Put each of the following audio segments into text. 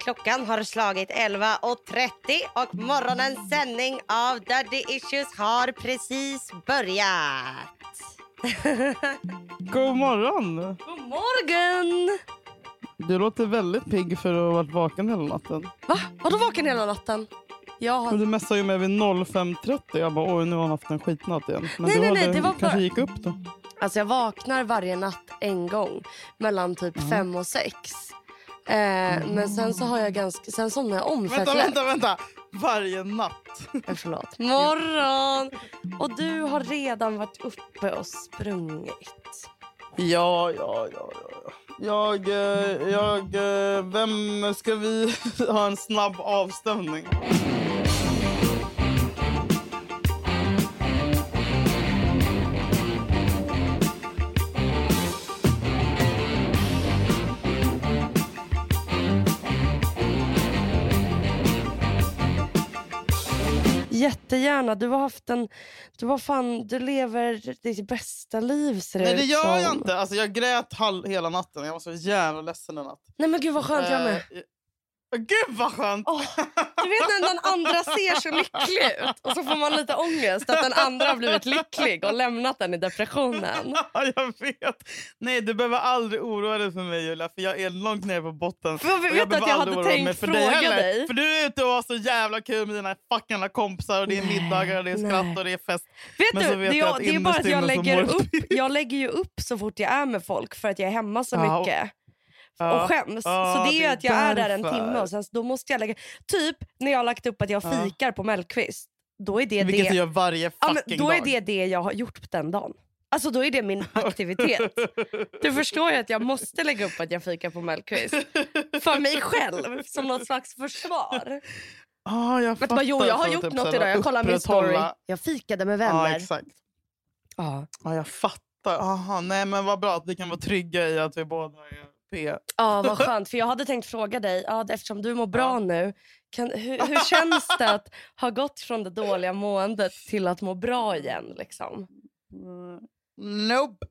Klockan har slagit 11:30 och morgonens sändning av Daddy Issues har precis börjat. God morgon! God morgon! Du låter väldigt pigg för att ha varit vaken hela natten. Va? Har du vaken hela natten? Men du messade ju med vid 05:30. Jag bara, oj, nu har han haft en skitnatt igen. Men nej, det var kanske bara... gick upp då. Alltså jag vaknar varje natt en gång. Mellan typ 5 och 6. Men sen så har jag sen somnar jag om. Vänta. Varje natt. Förlåt. Morgon. Och du har redan varit uppe och sprungit. Ja. Vem ska vi ha en snabb avstämning? Jättegärna. Du lever ditt bästa liv, ser Nej, det ut gör som. jag inte. Alltså jag grät hela natten. Jag var så jävla ledsen den natt. Nej men gud vad skönt, jag med. Gud vad skönt. Du vet när den andra ser så lycklig ut. Och så får man lite ångest att den andra har blivit lycklig och lämnat den i depressionen. Ja, jag vet. Nej, du behöver aldrig oroa dig för mig, Julia. För jag är långt ner på botten. För jag vet att jag hade tänkt fråga dig. För du är ute och har så jävla kul med dina fucking kompisar. Och det är middagar, och det är skratt och det är fest. Vet du, det är bara att jag lägger ju upp så fort jag är med folk. För att jag är hemma så mycket. Och skäms. Så det är ju att jag är där en timme och sen då måste jag lägga... Typ när jag har lagt upp att jag fikar på Mellqvist. Då är det vilket jag gör varje fucking då dag. Är det jag har gjort på den dagen. Alltså då är det min aktivitet. Du förstår ju att jag måste lägga upp att jag fikar på Mellqvist. För mig själv. Som något slags försvar. Jag fattar. Jag har gjort något idag. Jag kollar min story. Jag fikade med vänner. Ja, exakt. Ja, jag fattar. Nej, men vad bra att vi kan vara trygga i att vi båda är... Ja, vad skönt. För jag hade tänkt fråga dig, eftersom du mår bra nu, hur känns det att ha gått från det dåliga måendet till att må bra igen? Liksom? Nope.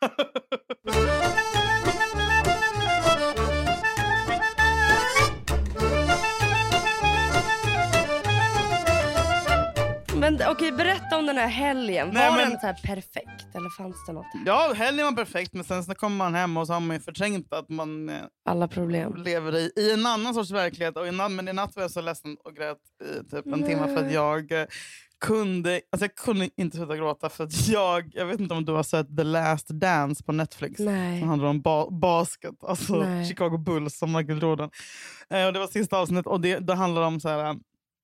Men okej, berätta om den här helgen. Var den så här perfekt? Eller fanns det något? Ja, helgen var perfekt. Men sen så kommer man hem och så har man ju förträngt att man alla problem lever i en annan sorts verklighet. Men i natt var jag så ledsen och grät i typ en timme. För att jag kunde inte sluta gråta. För att jag vet inte om du har sett The Last Dance på Netflix. Nej. Som handlar om basket. Alltså Chicago Bulls som Michael Jordan. Och det var sista avsnittet. Och det handlar om så här...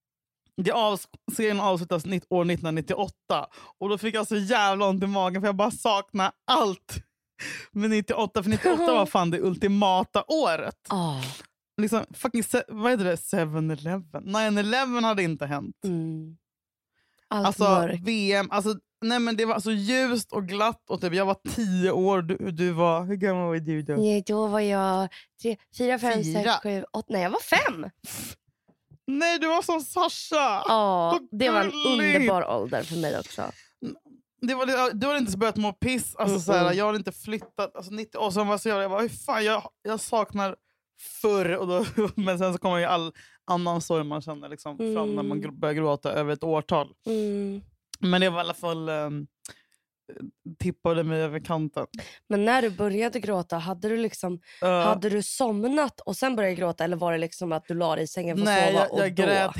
Serien avslutas år 1998. Och då fick jag så jävla ont i magen. För jag bara saknar allt med 98. För 98 var fan det ultimata året. Liksom fucking, vad heter det? 7-Eleven. 9/11 hade inte hänt. Allt alltså mörkt. VM. Alltså, nej men det var så ljust och glatt. Och typ, jag var 10 år. Du var, hur gammal var du då? Nej, då var jag 4, 5, 6, 7, 8. Nej, jag var 5. Nej, du var som Sasha. Ja, det var en underbar ålder för mig också. Du har inte börjat må piss. Alltså, såhär, jag har inte flyttat. Alltså, 90 år sedan var så jag bara, hur fan, jag saknar förr. Och då, men sen så kommer ju all annan sorg man känner liksom, fram när man börjar gråta över ett årtal. Men det var i alla fall... tippade mig över kanten. Men när du började gråta, hade du somnat och sen började gråta, eller var det liksom att du la dig i sängen för att sova och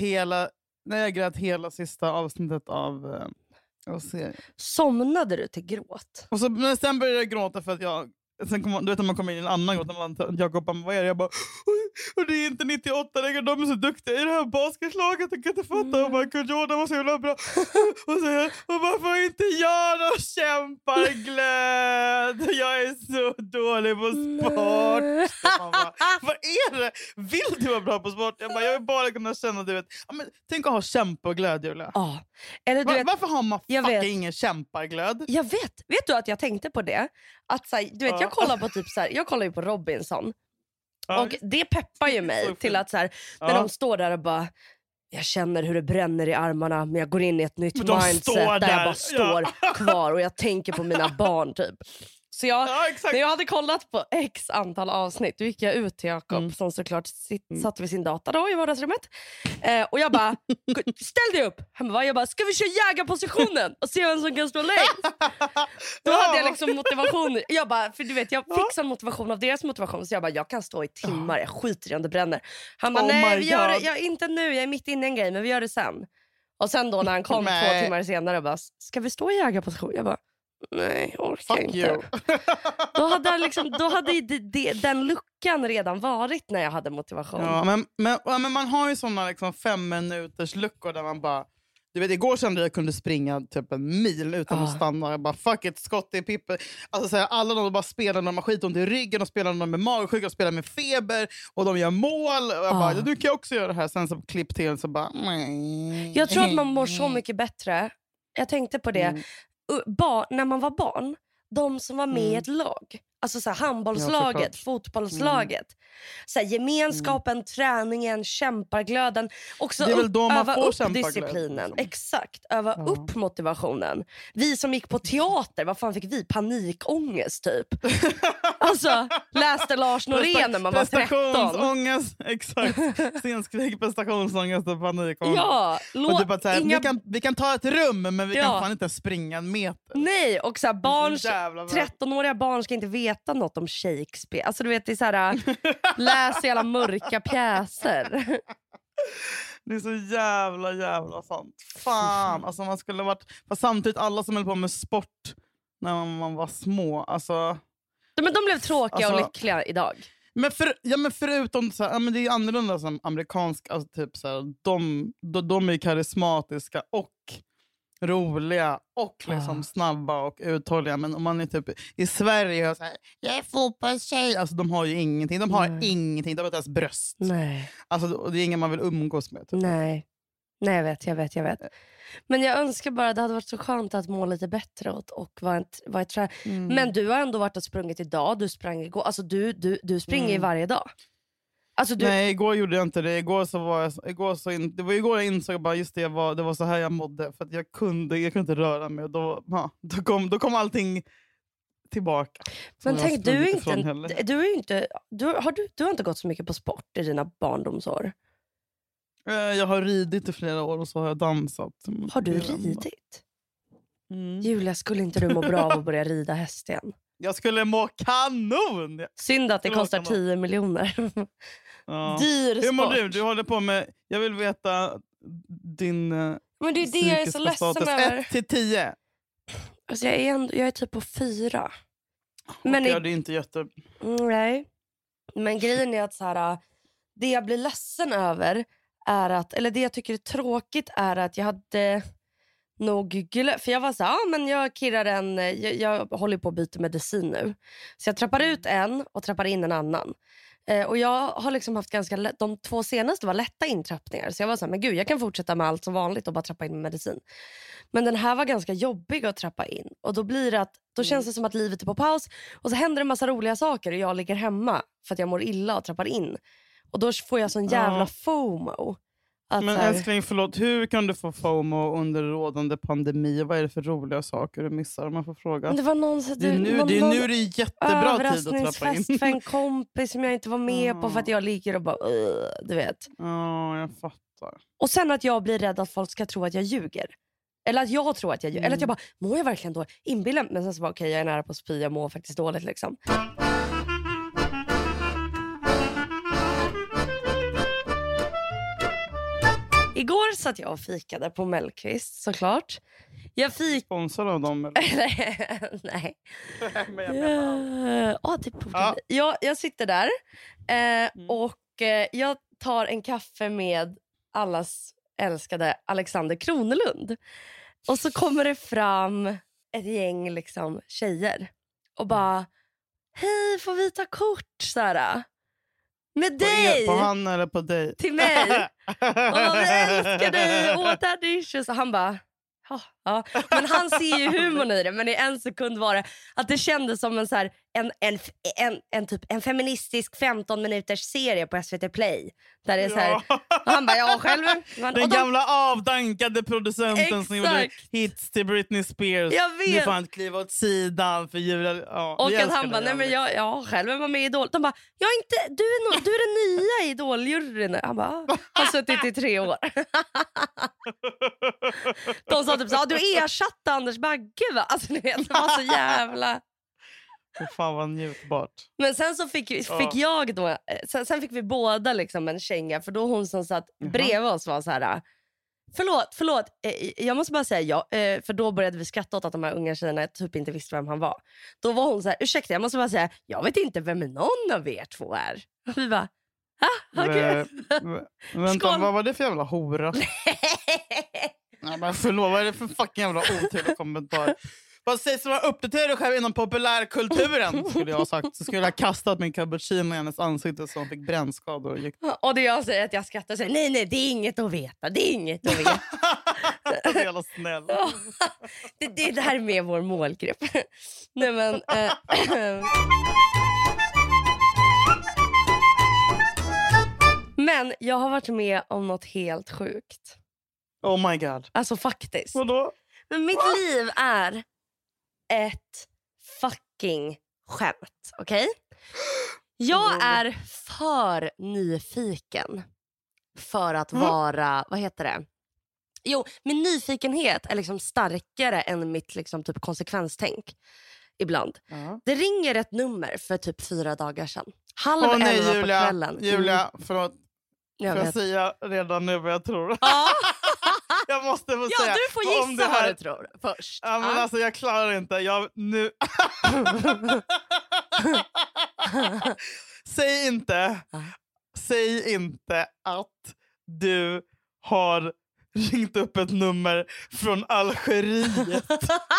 jag grät hela sista avsnittet av serien. Somnade du till gråt? Och så, men sen började jag gråta för att sen du vet när man kommer in i en annan gråt, Jakob bara, vad är det? Jag bara, och det är inte 98 längre, de är så duktiga i det här basketlaget, jag kan inte fatta om Michael Jordan var så jävla bra. Och varför inte jag då kämpar glöd? Jag är så dålig på sport. Bara, vad är det? Vill du vara bra på sport? Jag vill bara kunna känna, du vet, tänk att ha kämpaglöd, Julia. Eller, du vet, varför har man fucking ingen kämpaglöd? Jag vet du att jag tänkte på det? Att så här, du vet, jag kollar på typ så här, jag kollar ju på Robinson. Och det peppar ju mig till att så här, när de står där och bara, jag känner hur det bränner i armarna, men jag går in i ett nytt mindset där jag bara står kvar och jag tänker på mina barn typ. Så när jag hade kollat på x antal avsnitt, då gick jag ut till Jakob som såklart satt vid sin data då i vardagsrummet. Och jag bara, ställ dig upp. Han bara, jag bara, ska vi köra jägarpositionen och se vem som kan stå längst? Då hade jag liksom motivation. Jag bara, för du vet, jag fick sån motivation av deras motivation. Så jag bara, jag kan stå i timmar, jag skiter i om det bränner. Han bara, nej vi gör det, inte nu, jag är mitt inne i en grej, men vi gör det sen. Och sen då när han kom 2 timmar senare bara, ska vi stå i jägarposition? Jag bara, nej, orkar inte. Då hade den luckan redan varit när jag hade motivation. Ja, men man har ju såna liksom 5 minuters luckor där man bara, du vet, igår kände jag kunde springa typ 1 mil utan att stanna. Jag bara, fuck it, skott i pippen. Alltså alla de bara spelar, de har skitont i ryggen, och spelar de med magsjuka och spelar med feber, och de gör mål. Och jag bara, nu kan jag också göra det här. Sen så klipp till så bara, jag tror att man mår så mycket bättre. Jag tänkte på det. När man var barn, de som var med i ett lag, alltså så här, handbollslaget, fotbollslaget, så här, gemenskapen, träningen, kämparglöden, också det är väl då man öva får upp disciplinen, exakt, öva upp motivationen. Vi som gick på teater, vad fan fick vi? Panikångest typ. Alltså läste Lars Norén när man var 13. Prestationsångest, exakt. Scenskräck, prestationsångest och panikångest. Ja, och typ att, så här, vi kan ta ett rum, men vi kan fan inte springa 1 meter. Nej, och så här, 13-åriga barn ska inte veta något om Shakespeare. Alltså du vet, det är så här, läs alla mörka pjäser. Det är så jävla sant. Fan, alltså man skulle varit, fast samtidigt alla som höll på med sport när man var små, alltså. Men de blev tråkiga och lyckliga idag. Men förutom så här, men det är annorlunda som amerikansk, alltså typ så här, de är karismatiska och roliga och liksom snabba och uthålliga, men om man är typ i Sverige och så här, jag är fotbollstjej, alltså de har ju ingenting, de har ingenting, de har inte ens bröst. Nej. Alltså det är ingen man vill umgås med typ. Nej, jag vet. Men jag önskar bara, det hade varit så skönt att må lite bättre och vara ett trä. Men du har ändå varit och sprungit idag, du sprang igår, alltså du springer ju varje dag. Alltså Nej, igår gjorde jag inte det. Igår jag insåg bara, just det var så här jag mådde, för att jag kunde inte röra mig, och då kom allting tillbaka. Men tänk, du har inte gått så mycket på sport i dina barndomsår. Jag har ridit i flera år och så har jag dansat. Har du ridit? Julia, skulle inte du må bra av att börja rida häst igen? Jag skulle må kanon! Synd att det kostar 10 miljoner. Ja. Dyr sport. Hur mår du? Du håller på med, jag vill veta din men det är det jag är så ledsen över. 1-10. Alltså jag är typ på 4. Men det är inte jätte... Nej. Men grejen är att så här, det jag blir ledsen över är att, eller det jag tycker är tråkigt är att jag hade nog för jag var så här, men jag kirrar jag håller på att byta medicin nu. Så jag trappar ut en och trappar in en annan. Och jag har liksom haft de 2 senaste var lätta intrappningar. Så jag var så här, men gud, jag kan fortsätta med allt som vanligt och bara trappa in med medicin. Men den här var ganska jobbig att trappa in. Och då blir det att, då känns det som att livet är på paus. Och så händer det en massa roliga saker och jag ligger hemma för att jag mår illa och trappar in. Och då får jag sån jävla FOMO. Men älskling, förlåt, hur kan du få FOMO under rådande pandemi? Vad är det för roliga saker du missar, om man får fråga? Det var någon, det är nu det är jättebra tid att trappa in. För en kompis som jag inte var med på för att jag ligger och bara, du vet. Ja, jag fattar. Och sen att jag blir rädd att folk ska tro att jag ljuger. Eller att jag tror att jag ljuger. Eller att jag bara, mår jag verkligen då? Inbillar. Men sen så bara, okej, jag är nära på att spy, jag mår faktiskt dåligt liksom. Igår satt jag och fikade på Mellqvist, såklart. Jag sponsor av dem? Eller? Nej. Jag sitter där och jag tar en kaffe med allas älskade Alexander Kronelund. Och så kommer det fram ett gäng liksom tjejer och bara, hej, får vi ta kort, Sara? Med dig! På han eller på dig? Till mig. Åh, vi älskar dig. Åh, daddy issues. Och han bara, Ja. Men han ser ju humorn i det. Men i en sekund var det att det kändes som en, så här, en feministisk 15 minuters serie på SVT Play. Där det är så här, och han bara, jag själv. Den gamla avdankade producenten som gjorde hits till Britney Spears. Jag vet. Nu får han kliva åt sidan för Julia. Ja, och att han bara, nej men jag själv var med i Idol. De bara, du är den nya Idol-juryn. Han bara, har suttit i 3 år. De sa typ så, du ersatte Anders Bagge va? Alltså ni vet, det var så jävla... Fan vad njutbart. Men sen så fick jag då, sen fick vi båda liksom en känga. För då hon som satt bredvid oss var så här, förlåt, jag måste bara säga för då började vi skratta åt att de här unga tjejerna typ inte visste vem han var. Då var hon så här, ursäkta jag måste bara säga, jag vet inte vem någon av er två är. Och vi bara, okej. Vänta, vad var det för jävla hora? Nej men förlåt, vad är det för fucking jävla otrevlig kommentar? Vad sägs om att uppdatera dig själv inom populärkulturen? Skulle jag ha sagt. Så skulle jag ha kastat min cappuccino i hennes ansikte så hon fick brännskador. Och det jag säger att jag skrattar och säger, nej det är inget att veta. Det är inget att veta. Det är jävla snäll. Det här är med vår målgrupp. Nej men... Men jag har varit med om något helt sjukt. Oh my god. Alltså faktiskt. Vadå? Men mitt liv är ett fucking skämt, okej? Jag är för nyfiken för att vara, vad heter det? Jo, min nyfikenhet är liksom starkare än mitt liksom typ konsekvenstänk ibland. Det ringer ett nummer för typ 4 dagar sedan. 10:30 på kvällen. Julia, förlåt. Får jag säga redan nu vad jag tror? Jag måste få säga. Ja, du får gissa vad du tror först. Ja, men alltså jag klarar inte. Säg inte att du har ringt upp ett nummer från Algeriet.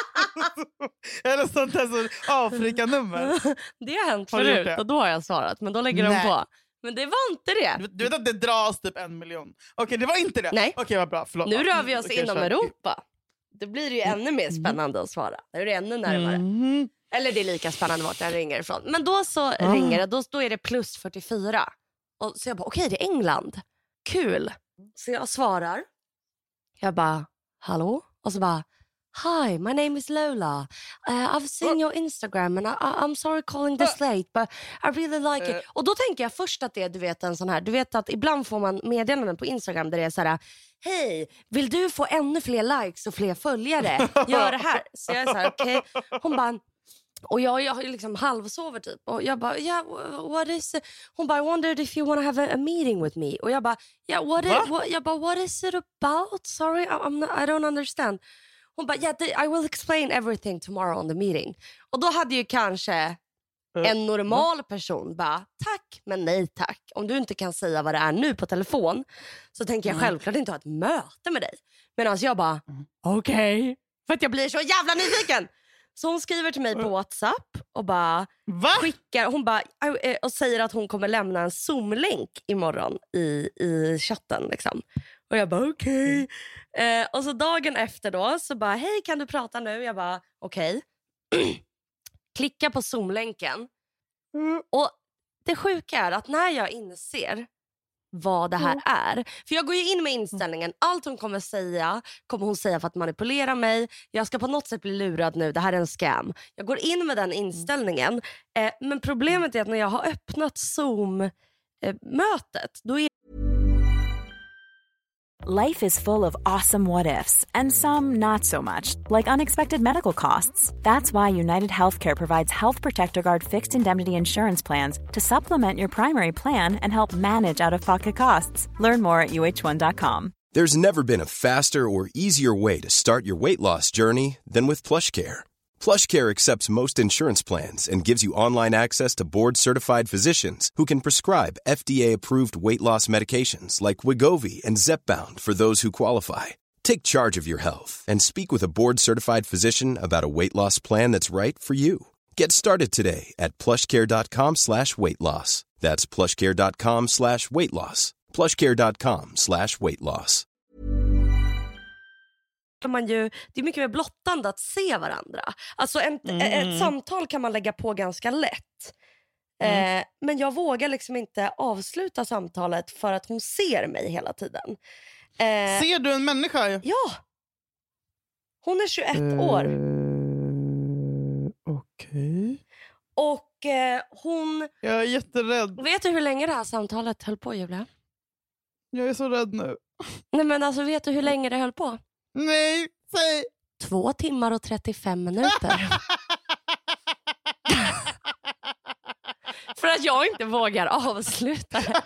Eller sånt där Afrika-nummer. Det har hänt förut och då har jag svarat. Men då lägger de på. Men det var inte det. Du vet att det dras typ 1 miljon. Okej, det var inte det. Nej. Okej, vad bra. Förlåt. Nu rör vi oss inom Europa. Då blir det ju ännu mer spännande att svara. Nu är det ännu närmare. Eller det är lika spännande vart den ringer ifrån. Men då så ringer det. Då är det plus 44. Och så jag bara, okej, det är England. Kul. Så jag svarar. Jag bara, hallå? Och så bara, hi, my name is Lola. I've seen your Instagram and I'm sorry calling this late, but I really like it. Och då tänker jag först att det är, du vet, en sån här, du vet att ibland får man meddelanden på Instagram där det är så här, hej, vill du få ännu fler likes och fler följare? Gör det här. Så jag är så här, okej. Hon bara, och jag liksom halvsover typ. Och jag bara, yeah, what is it? Hon bara, I wondered if you want to have a meeting with me. Och jag bara, yeah, what is it about? Sorry, I don't understand. Hon bara, yeah, I will explain everything tomorrow on the meeting. Och då hade ju kanske en normal person bara, tack, men nej tack. Om du inte kan säga vad det är nu på telefon så tänker jag självklart inte ha ett möte med dig. Men alltså jag bara, okej. För att jag blir så jävla nyfiken. Så hon skriver till mig på WhatsApp och bara skickar, hon bara, och säger att hon kommer lämna en Zoom-länk imorgon i chatten liksom. Och jag bara okej. Och så dagen efter då så bara, hej, kan du prata nu? Jag bara okej. Klicka på Zoom-länken. Och det sjuka är att när jag inser vad det här är. För jag går ju in med inställningen, allt hon kommer säga kommer hon säga för att manipulera mig. Jag ska på något sätt bli lurad nu, det här är en scam. Jag går in med den inställningen. Men problemet är att när jag har öppnat Zoom-mötet, då är Life is full of awesome what-ifs, and some not so much, like unexpected medical costs. That's why United Healthcare provides Health Protector Guard fixed indemnity insurance plans to supplement your primary plan and help manage out-of-pocket costs. Learn more at uh1.com. There's never been a faster or easier way to start your weight loss journey than with PlushCare. PlushCare accepts most insurance plans and gives you online access to board-certified physicians who can prescribe FDA-approved weight loss medications like Wegovy and Zepbound for those who qualify. Take charge of your health and speak with a board-certified physician about a weight loss plan that's right for you. Get started today at plushcare.com/weightloss. That's plushcare.com/weightloss. plushcare.com/weightloss. det är mycket mer blottande att se varandra. Alltså ett samtal kan man lägga på ganska lätt. Men jag vågar liksom inte avsluta samtalet för att hon ser mig hela tiden. Ser du en människa? Ja. Hon är 21 år. Okej. Och hon... Jag är jätterädd. Vet du hur länge det här samtalet höll på, Julia? Jag är så rädd nu. Nej, men alltså, vet du hur länge det höll på? Nej, säg. 2 timmar och 35 minuter. För att jag inte vågar avsluta det.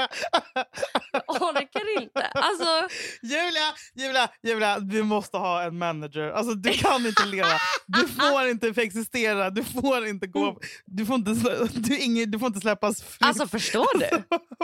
Jag orkar inte. Alltså... Julia, du måste ha en manager. Alltså, du kan inte leva. Du får inte existera. Du får inte gå. Du får inte släppas fri. Alltså, förstår du?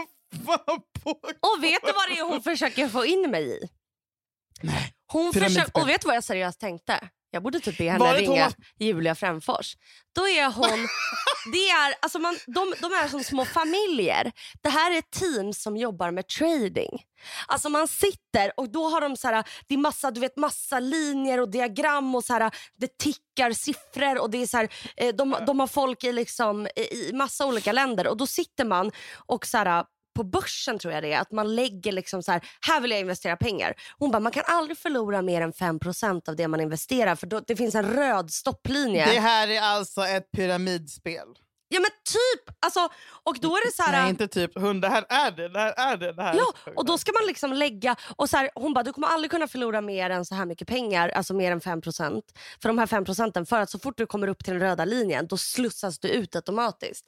Och vet du vad det är hon försöker få in mig i? Nej. Och vet du vad jag seriöst tänkte? Jag borde typ be henne ringa Julia Främfors. Då är hon... alltså de är som små familjer. Det här är team som jobbar med trading. Alltså man sitter och då har de så här, det är massa, du vet, massa linjer och diagram och så här, det tickar siffror och det är så här, de har folk i massa olika länder och då sitter man och så här, på börsen tror jag det är, att man lägger liksom så här vill jag investera pengar. Hon bara, man kan aldrig förlora mer än 5% av det man investerar, för då, det finns en röd stopplinje. Det här är alltså ett pyramidspel. Ja, men typ, alltså, och då är det så här... Nej, inte typ, det här är det. Ja, och då ska man liksom lägga, och så här, hon bara, du kommer aldrig kunna förlora mer än så här mycket pengar, alltså mer än 5%. För de här 5%, för att så fort du kommer upp till den röda linjen, då slussas du ut automatiskt.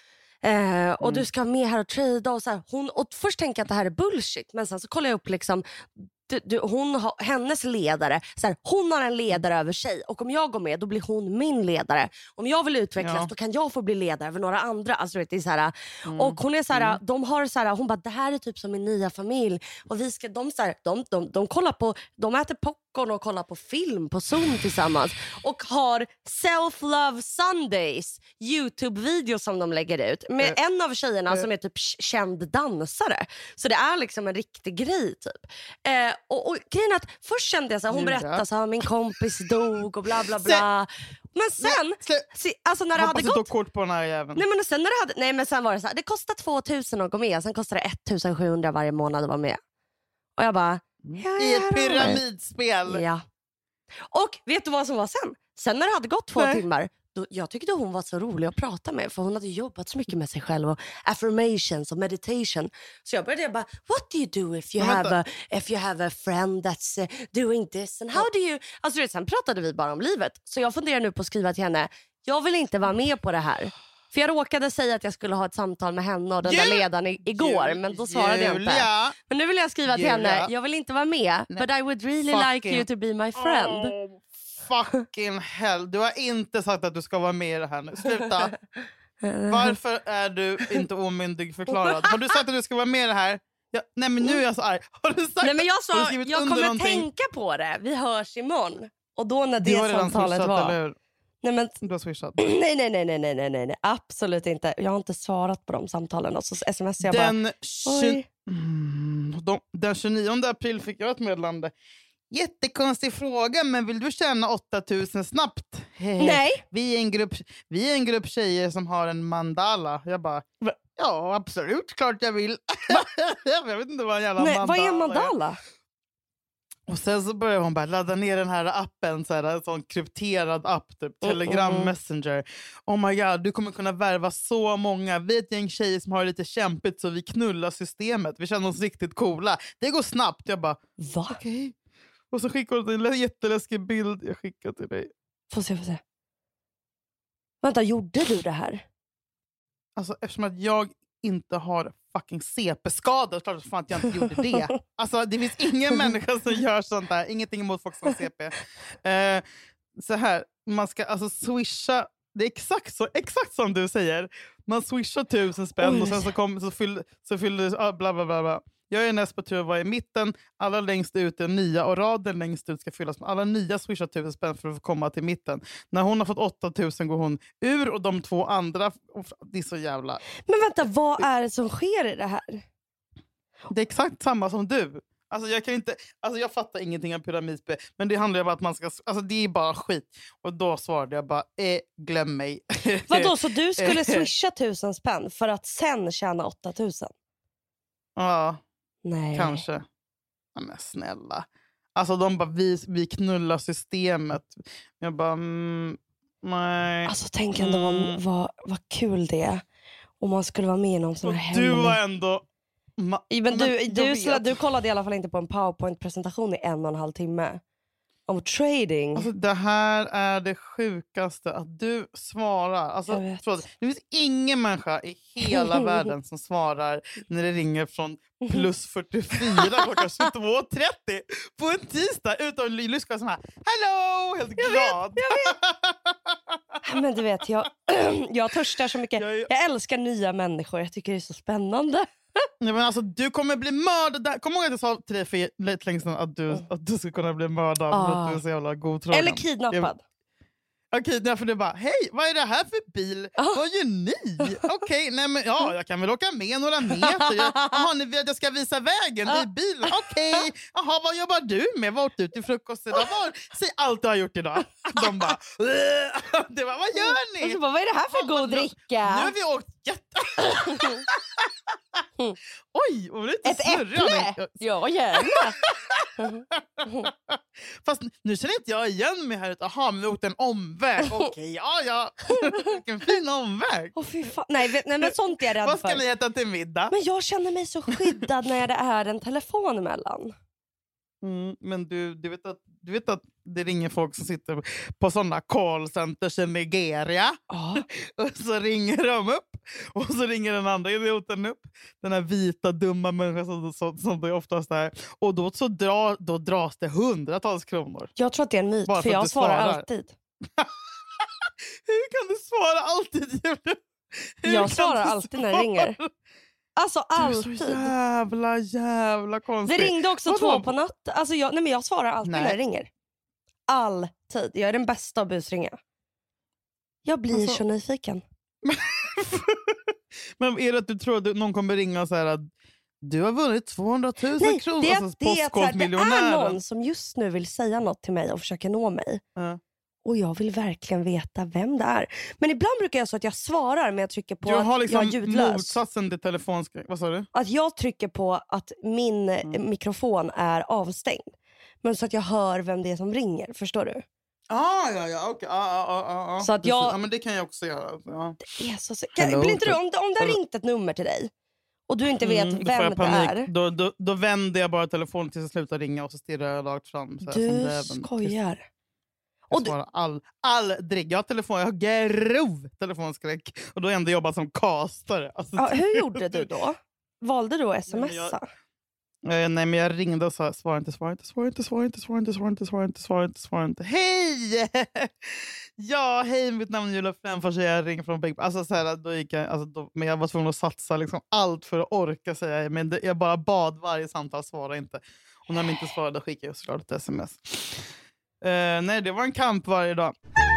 Och du ska ha med här och trada och så här. Och först tänker jag att det här är bullshit, men sen så kollar jag upp liksom hennes ledare så här, hon har en ledare över sig, och om jag går med då blir hon min ledare. Om jag vill utvecklas då kan jag få bli ledare över några andra. Alltså vet, det är så här, och hon är så här, de har så här, hon bara, det här är typ som min nya familj, och vi ska, de så här, de kollar på, de äter popcorn och kollar på film på Zoom tillsammans och har self-love Sundays YouTube-videos som de lägger ut med en av tjejerna som är typ känd dansare. Så det är liksom en riktig grej typ. Och grejen är att först kände jag så här, hon berättade så här, min kompis dog och bla bla bla. Men sen alltså när det hade gått kort på den här jäveln. Men sen var det så här, det kostar 2000 att gå med, sen kostar det 1700 varje månad att vara med. Och jag bara i ett pyramidspel. Ja. Och vet du vad som var sen? Sen när det hade gått 2 timmar, jag tyckte hon var så rolig att prata med, för hon hade jobbat så mycket med sig själv och affirmations och meditation. Så jag började bara, what do you do if you have a friend that's doing this and how do you... Alltså sen pratade vi bara om livet. Så jag funderar nu på att skriva till henne, jag vill inte vara med på det här. För jag råkade säga att jag skulle ha ett samtal med henne och den där ledaren igår, men då svarade jag inte. Men nu vill jag skriva till henne, jag vill inte vara med, but I would really like you to be my friend. Fucking hell, du har inte sagt att du ska vara med i det här nu. Sluta. Varför är du inte omyndig förklarad? Har du sagt att du ska vara med i det här? Nej, men nu är jag så arg. Har du sagt? Nej, men jag sa, jag kommer tänka på det. Vi hörs imorgon. Och då när det samtalet var... Nej, men... Du har swishat. Nej, absolut inte. Jag har inte svarat på de samtalen. Och så sms jag den 29 april fick jag ett meddelande. Jättekonstig fråga, men vill du tjäna 8000 snabbt? Nej. Vi är en grupp tjejer som har en mandala. Jag bara, ja absolut, klart jag vill. Jag vet inte vad en jävla mandala. Vad är en mandala? Och sen så börjar hon bara ladda ner den här appen, så här, en sån krypterad app, typ Telegram Messenger. Oh my god, du kommer kunna värva så många. Vi är ett gäng tjejer som har det lite kämpigt, så vi knullar systemet. Vi känner oss riktigt coola. Det går snabbt. Jag bara, va? Okej. Och så skickar hon en jätteläskig bild jag skickar till dig. Får se. Vänta, gjorde du det här? Alltså eftersom att jag inte har fucking CP-skador, klart att fan att jag inte gjorde det. Alltså det finns ingen människa som gör sånt där. Ingenting emot folk som har CP. Så här, man ska alltså swisha. Det är exakt som du säger. Man swishar 1000 spänn och sen så fyller bla bla bla bla. Jag är näst på tur att vara i mitten. Alla längst ut är nya och raden längst ut ska fyllas med. Alla nya swishar 1000 spänn för att få komma till mitten. När hon har fått 8000 går hon ur, och de 2 andra, det är så jävla... Men vänta, vad är det som sker i det här? Det är exakt samma som du. Alltså jag kan inte, alltså jag fattar ingenting av pyramidspel, men det handlar ju om att man ska, alltså det är bara skit. Och då svarade jag bara, glöm mig. Vadå, så du skulle swisha 1000 spänn för att sen tjäna 8000? Ja, nej. Kanske. Ja, men snälla. Alltså de bara, vi knullar systemet. Jag bara, nej. Alltså tänk ändå vad kul det är. Om man skulle vara med i någon sån här du var ändå... Men du kollade i alla fall inte på en PowerPoint-presentation i 1,5 timme. Om trading. Alltså det här är det sjukaste. Att du svarar. Alltså, det finns ingen människa i hela världen som svarar när det ringer från plus 44 klockan 22:30 på en tisdag utan lyssna som här. Hallå! Helt glad. Jag vet. Men du vet, jag törstar så mycket. Jag älskar nya människor. Jag tycker det är så spännande. Ja, men alltså, du kommer bli mördad. Kom ihåg att jag sa till dig för lite länge sedan att du ska kunna bli mördad för att du är så jävla godtrogen. Eller kidnappad. Okej, för du bara, hej, vad är det här för bil? Vad gör ni? Okej, nej men jag kan väl åka med några meter. Jaha, ni vill att jag ska visa vägen i bilen? Okej, jaha, vad jobbar du med? Vad åt du till frukost idag? Säg allt du har gjort idag. De bara, det var, vad gör ni? Och så bara, vad är det här för god dricka? Nu har vi åkt Oj, och lite ett äpple? Ja, gärna. Fast nu känner inte jag igen mig här. Jaha, men vi åkte en omväg. Okej, ja. Vilken fin omväg. Fy fan. Nej, men sånt är jag rädd för. Vad ska ni äta till middag? Men jag känner mig så skyddad när det är en telefon emellan. Men du vet att det ringer folk som sitter på sådana callcenters i Nigeria. Och så ringer de upp. Och så ringer den andra idioten upp. Den här vita, dumma människan som det oftast är. Och då dras det 100-tals kronor. Jag tror att det är en myt, för jag svarar alltid. Hur kan du svara alltid? Jag svarar alltid när det ringer. Alltså alltid. Du är så jävla konstig. Det ringde också 2 på natt. Alltså jag svarar alltid när det ringer. Alltid. Jag är den bästa att busringa. Jag blir så nyfiken. Men är det att du tror att någon kommer ringa och säga att du har vunnit 200 000 kronor? Det är någon som just nu vill säga något till mig och försöka nå mig. Och jag vill verkligen veta vem det är. Men ibland brukar jag så att jag svarar men jag trycker på att liksom jag är ljudlös. Motsatsen till telefonskräck. Vad sa du? Att jag trycker på att min mikrofon är avstängd. Men så att jag hör vem det är som ringer. Förstår du? Okej. Så att ja, men det kan jag också göra. Ja. Det är så... Blir inte du, om det har ringt ett nummer till dig och du inte vet vem det är. Då vänder jag bara telefonen tills jag slutar ringa och så stirrar jag rakt fram. Så du skojar. Jag svarar aldrig. Jag har grov telefonskräck. Och då har jag ändå jobbat som castare. Alltså, hur gjorde du då? Valde du att smsa? Nej, men jag ringde och sa svara inte. Hej! Ja, hej, mitt namn är Julia Fränfors. Jag ringer från Big. Alltså så här, då gick jag, men jag var tvungen att satsa liksom allt för att orka säga. Men jag bara bad varje samtal, svara inte. Och när de inte svarade skickade jag såklart ett sms. Nej, det var en kamp varje dag.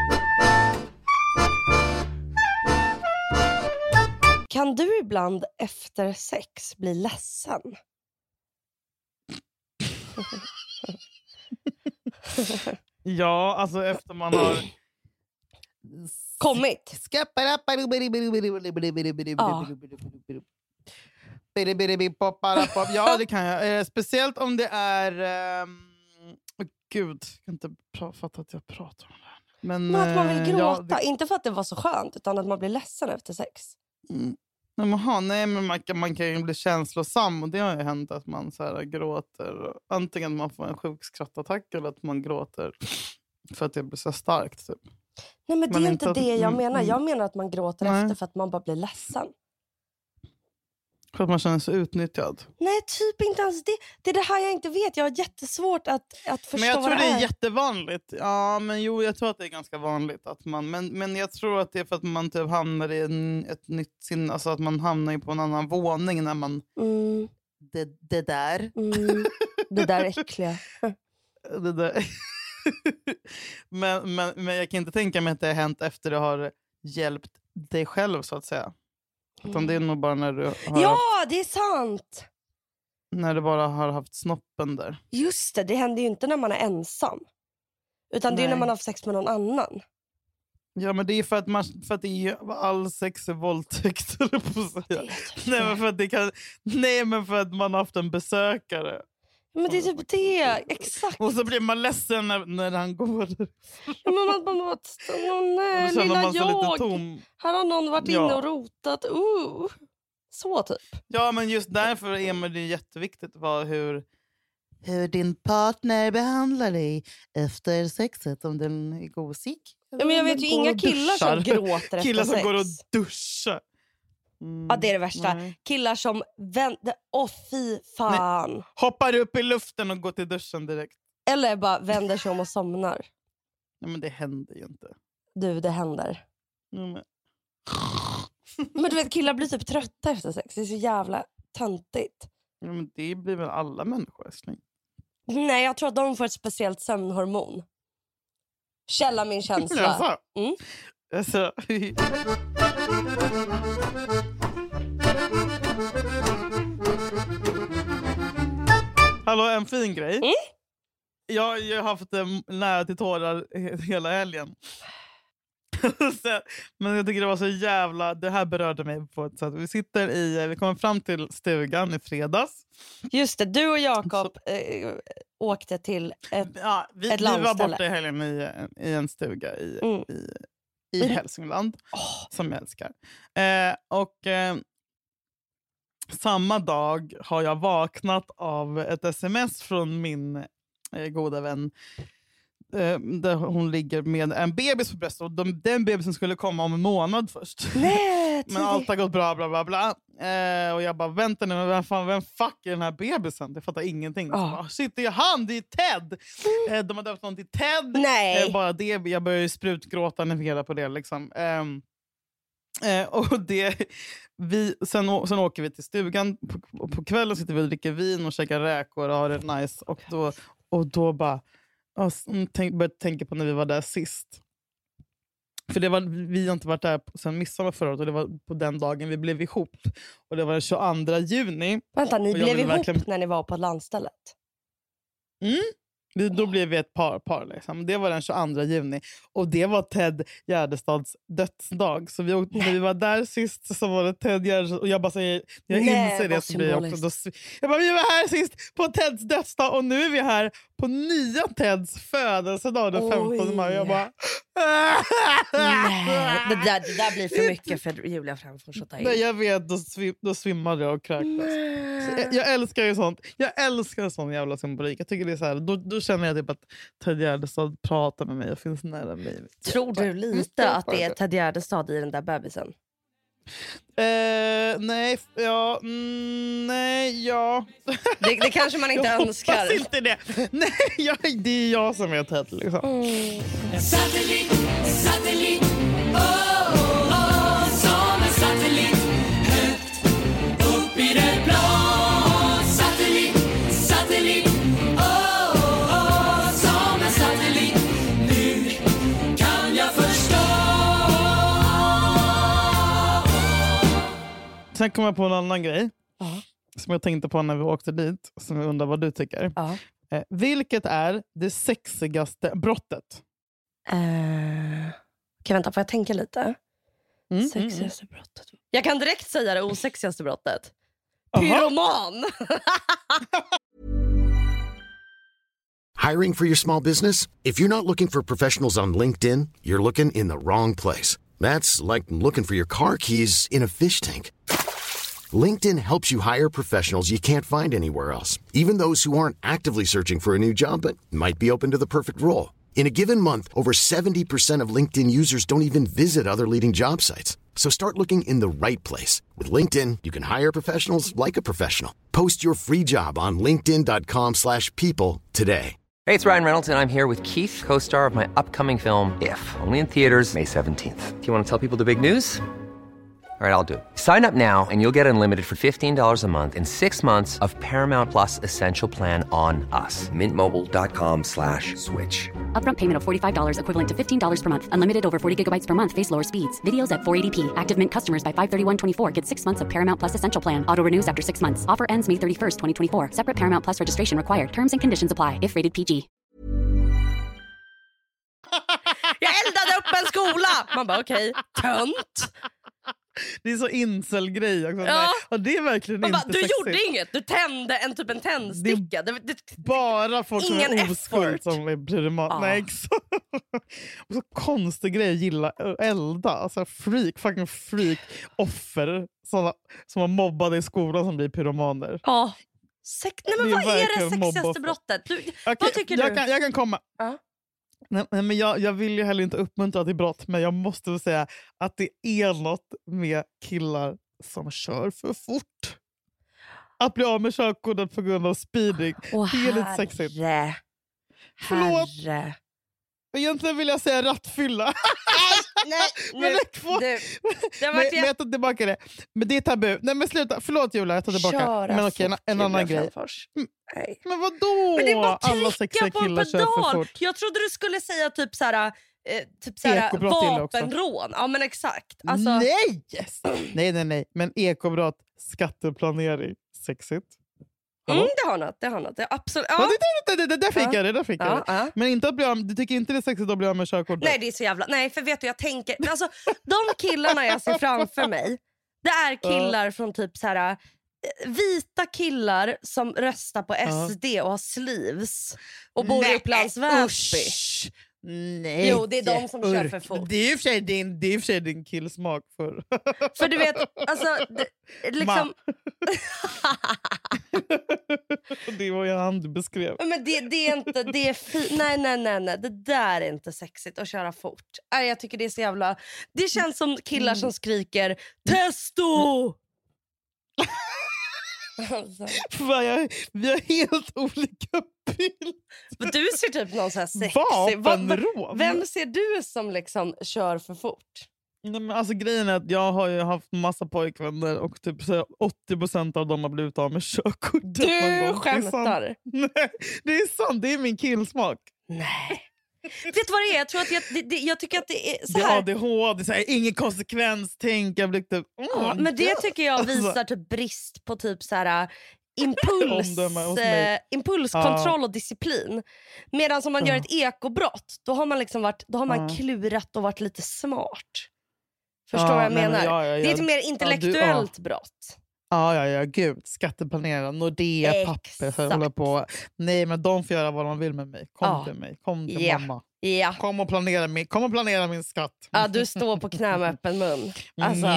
Kan du ibland efter sex bli ledsen? Ja, alltså efter man har kommit. Ja, det kan jag. Speciellt om det är gud, jag kan inte fatta att jag pratar om det här. Men att man vill gråta, inte för att det var så skönt utan att man blir ledsen efter sex. Men man kan ju bli känslosam och det har ju hänt att man så här gråter. Antingen att man får en sjuk skrattattack eller att man gråter för att det blir så starkt. Typ. Nej, men det är inte det jag menar. Jag menar att man gråter efter för att man bara blir ledsen. För att man känner sig utnyttjad. Nej, typ inte ens det. Det är det här jag inte vet. Jag har jättesvårt att förstå. Men jag tror det är jättevanligt. Ja, men jag tror att det är ganska vanligt att man, men jag tror att det är för att man typ hamnar i ett nytt sinne, alltså att man hamnar på en annan våning när man det där. Det där äckliga. Det där. men jag kan inte tänka mig att det har hänt efter det har hjälpt dig själv så att säga. Utan det är nog bara när du har ja, det är sant. När det bara har haft snoppen där. Just det händer ju inte när man är ensam. Utan det är när man har sex med någon annan. Ja, men det är för att det är all sex är våldtäkt, eller på att säga. Nej, men för att man har haft en besökare. Men det är typ det, exakt. Och så blir man ledsen när han går. Ja, men man bara, nej, lilla man jag. Lite tom. Här har någon varit inne och rotat. Så typ. Ja, men just därför är det jätteviktigt hur din partner behandlar dig efter sexet. Om den är gosig. Ja, men jag vet ju inga killar som gråter efter killar som sex. går och duschar. Ja, det är det värsta. Nej. Killar som vänder... fy fan. Nej. Hoppar upp i luften och går till duschen direkt. Eller bara vänder sig om och somnar. Nej, men det händer ju inte. Du, det händer. Men du vet, killar blir typ trötta efter sex. Det är så jävla töntigt. Ja, men det blir väl alla människor, älskling. Nej, jag tror att de får ett speciellt sömnhormon. Källa min känsla. Alltså. Hallå, en fin grej. Jag har haft nära till tårar hela helgen. Men jag tycker det var så jävla... Det här berörde mig på ett sätt. Vi kommer fram till stugan i fredags. Just det, du och Jakob åkte till ett landställe. Vi var borta i helgen i en stuga i Hälsingland. Som jag älskar. Samma dag har jag vaknat av ett sms från min goda vän. Där hon ligger med en bebis på bröstet. Och den bebisen skulle komma om en månad först. Nej, men allt har gått bra, bla bla bla. Och jag bara, vänta nu, vem fuck är den här bebisen? Jag fattar ingenting. Shit, det är han, det är Ted. De har döpt någon till Ted. Nej. Bara det, jag börjar ju sprutgråta när vi hela på det liksom. Och sen åker vi till stugan. På kvällen sitter vi och dricker vin och käkar räkor och har det nice. Och då bara... började tänka på när vi var där sist. För vi har inte varit där sen midsommar förra året. Och det var på den dagen vi blev ihop. Och det var den 22 juni. Vänta, ni blev ihop när ni var på landstället? Då blev vi ett par liksom. Det var den 22 juni. Och det var Ted Gärdestads dödsdag. Så när vi var där sist så var det Ted Gärdestad. Och jag bara säger, inser det så blir jag också. Jag bara, vi var här sist på Teds dödsdag. Och nu är vi här på nya Teds födelsedag den 15 maj. Jag bara... Nej, det där blir för mycket för Julia Fränfors att ta in. Nej, jag vet, då svimmade jag och kräktes. Jag älskar ju sånt. Jag älskar sån jävla symbolik. Jag tycker det är så här, då känner jag typ att Ted Gärdestad pratar med mig och finns nära mig. Tror du lite att det är Ted Gärdestad i den där bebisen? Nej, ja. Det kanske man inte önskar. Jag hoppas inte det. Nej, det är jag som är Ted liksom. Satellit, som en satellit, högt upp i det blå. Satellit, som en satellit. Nu kan jag förstå. Sen kom jag på en annan grej. Som jag tänkte på när vi åkte dit. Som jag undrar vad du tycker. Vilket är det sexigaste brottet? Kan vänta, får jag tänka lite? Sexigaste brottet. Jag kan direkt säga det osexigaste brottet. Pyroman! Hiring for your small business? If you're not looking for professionals on LinkedIn, you're looking in the wrong place. That's like looking for your car keys in a fish tank. LinkedIn helps you hire professionals you can't find anywhere else, even those who aren't actively searching for a new job but might be open to the perfect role. In a given month, over 70% of LinkedIn users don't even visit other leading job sites. So start looking in the right place. With LinkedIn, you can hire professionals like a professional. Post your free job on linkedin.com/people today. Hey, it's Ryan Reynolds, and I'm here with Keith, co-star of my upcoming film, If, only in theaters May 17th. Do you want to tell people the big news? All right, I'll do it. Sign up now and you'll get unlimited for $15 a month and 6 months of Paramount Plus Essential Plan on us. Mintmobile.com/switch. Upfront payment of $45 equivalent to $15 per month. Unlimited over 40 gigabytes per month. Face lower speeds. Videos at 480p. Active Mint customers by 531.24 get 6 months of Paramount Plus Essential Plan. Auto renews after 6 months. Offer ends May 31st, 2024. Separate Paramount Plus registration required. Terms and conditions apply if rated PG. Jag eldade upp en skola! Man bara okej, tönt. Det är så incel-grej också. Ja. Och det är verkligen Man inte bara, du sexigt. gjorde inget, du tände en tändsticka. Bara folk som ingen är oskuld effort. som blir mat. Ja. Nej, exakt. Och så konstig grej att gilla elda. Alltså fucking freak offer såna, som var mobbade i skolan som blir pyromaner. Ja. Nej, men Det är vad är det verkligen sexigaste mobboffer. brottet? Okej, Vad tycker du? Jag kan komma. Ja. Nej, men jag vill ju heller inte uppmuntra till brott, men jag måste väl säga att det är något med killar som kör för fort. Att bli av med körkortet på grund av speeding. Det är lite sexigt. Förlåt. Herre. Egentligen vill jag säga rattfylla. Nej, Men jag tar tillbaka det. Men det är tabu. Nej men sluta, förlåt Julia, jag tar tillbaka. Köra Men okej, fort, en annan Julia grej. Framfors. Nej. Men vadå? Men det är bara att Alla sexiga trycka på en killar kör för pedal. fort. Jag trodde du skulle säga typ såhär Ekobrott gillar jag också. vapenrån. Ja men exakt. Alltså, Nej! Yes. Nej. Men ekobrott, skatteplanering, sexigt. det har något. Det är absolut. Ja. Ja. Det där fick jag det. Ja. Men inte att bli av, du tycker inte det är sexigt att bli av med körkortet? Nej det är så jävla. Nej för vet du jag tänker. Men alltså, de killarna jag ser framför mig. Det är killar från typ så här vita killar som röstar på SD och har sleeves. Och bor i Upplands Väsby. Nej. Jo, det är de som kör för fort. Det är ju för sig din killsmak för. För du vet, alltså liksom. Det var ju han du beskrev. Men det är inte, det är nej. Det där är inte sexigt att köra fort. Nej, jag tycker det är så jävla. Det känns som killar som skriker testo. Alltså. Vi har helt olika bild. Men du ser typ någon så här sexig. Vapenrån. Vem ser du som liksom kör för fort? Nej, men alltså grejen är att jag har ju haft massa pojkvänner och typ så 80% av dem har blivit av med körkort. Du skämtar. Nej, det är sant, det är min killsmak. Nej. Vet du vad det är? Jag tror att jag tycker att det är så här. Det är ADHD, så här, ingen konsekvens, tänk. Jag blir typ, men det tycker jag visar typ brist på typ så här impulskontroll och disciplin. Medan om man gör ett ekobrott, då har man liksom klurat och varit lite smart. Förstår vad jag menar? Det är ett mer intellektuellt brott. Ja, gud. Skatteplanera, Nordea, papper, så håller på. Nej, men de får göra vad de vill med mig. Kom till mig, kom till mamma. Ja. Kom och planera min skatt. Ja, du står på knä med öppen mun. Alltså.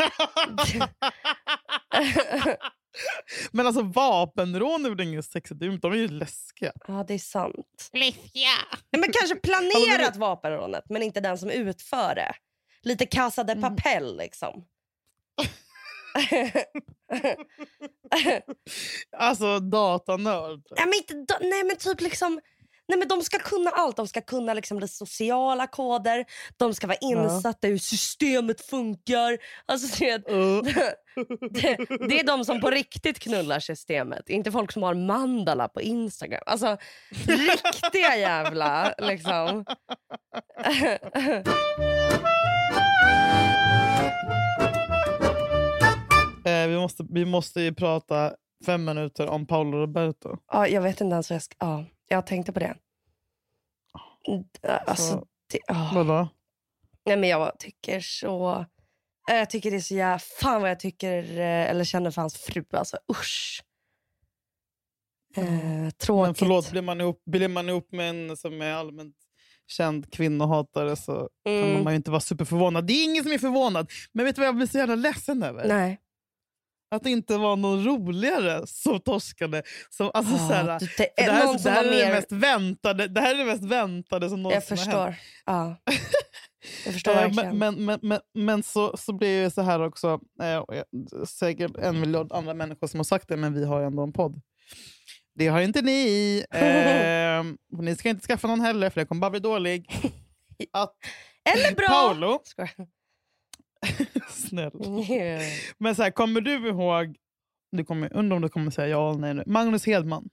Men alltså vapenrån är väl inget sexigt, de är ju läskiga. Ja, det är sant. Läskiga. Men kanske planerat vapenrånet, men inte den som utför det. Lite Casa de Papel liksom. Alltså datanörd. Nej men typ liksom. Nej men de ska kunna allt. De ska kunna liksom de sociala koder. De ska vara insatta hur systemet funkar. Alltså det är de som på riktigt knullar systemet. Inte folk som har mandala på Instagram. Alltså riktiga jävla liksom. Vi måste ju prata 5 minuter om Paolo Roberto. Ja, jag vet inte ens vad jag ska. Ja, jag tänkte på det. Alltså, vadå? Nej, men jag tycker så. Jag tycker det är så jävla. Fan vad jag tycker eller känner för hans fru. Alltså usch. Tråkigt. Men förlåt, blir man ihop med en som är allmänt känd kvinnohatare så kan man ju inte vara superförvånad. Det är ingen som är förvånad. Men vet du vad jag blir så jävla ledsen över? Nej. Att det inte var någon roligare som torskade. Som, alltså, det här är det mest väntade som någonsin har hänt. Ja. Jag förstår verkligen. Men så blir det så här också. Säkert 1 miljard andra människor som har sagt det, men vi har ändå en podd. Det har inte ni. Ni ska inte skaffa någon heller, för det kommer bara bli dålig. Eller bra. Paolo Snäll. Men så här, kommer du ihåg, undrar om du kommer säga ja eller nej nu. Magnus Hedman.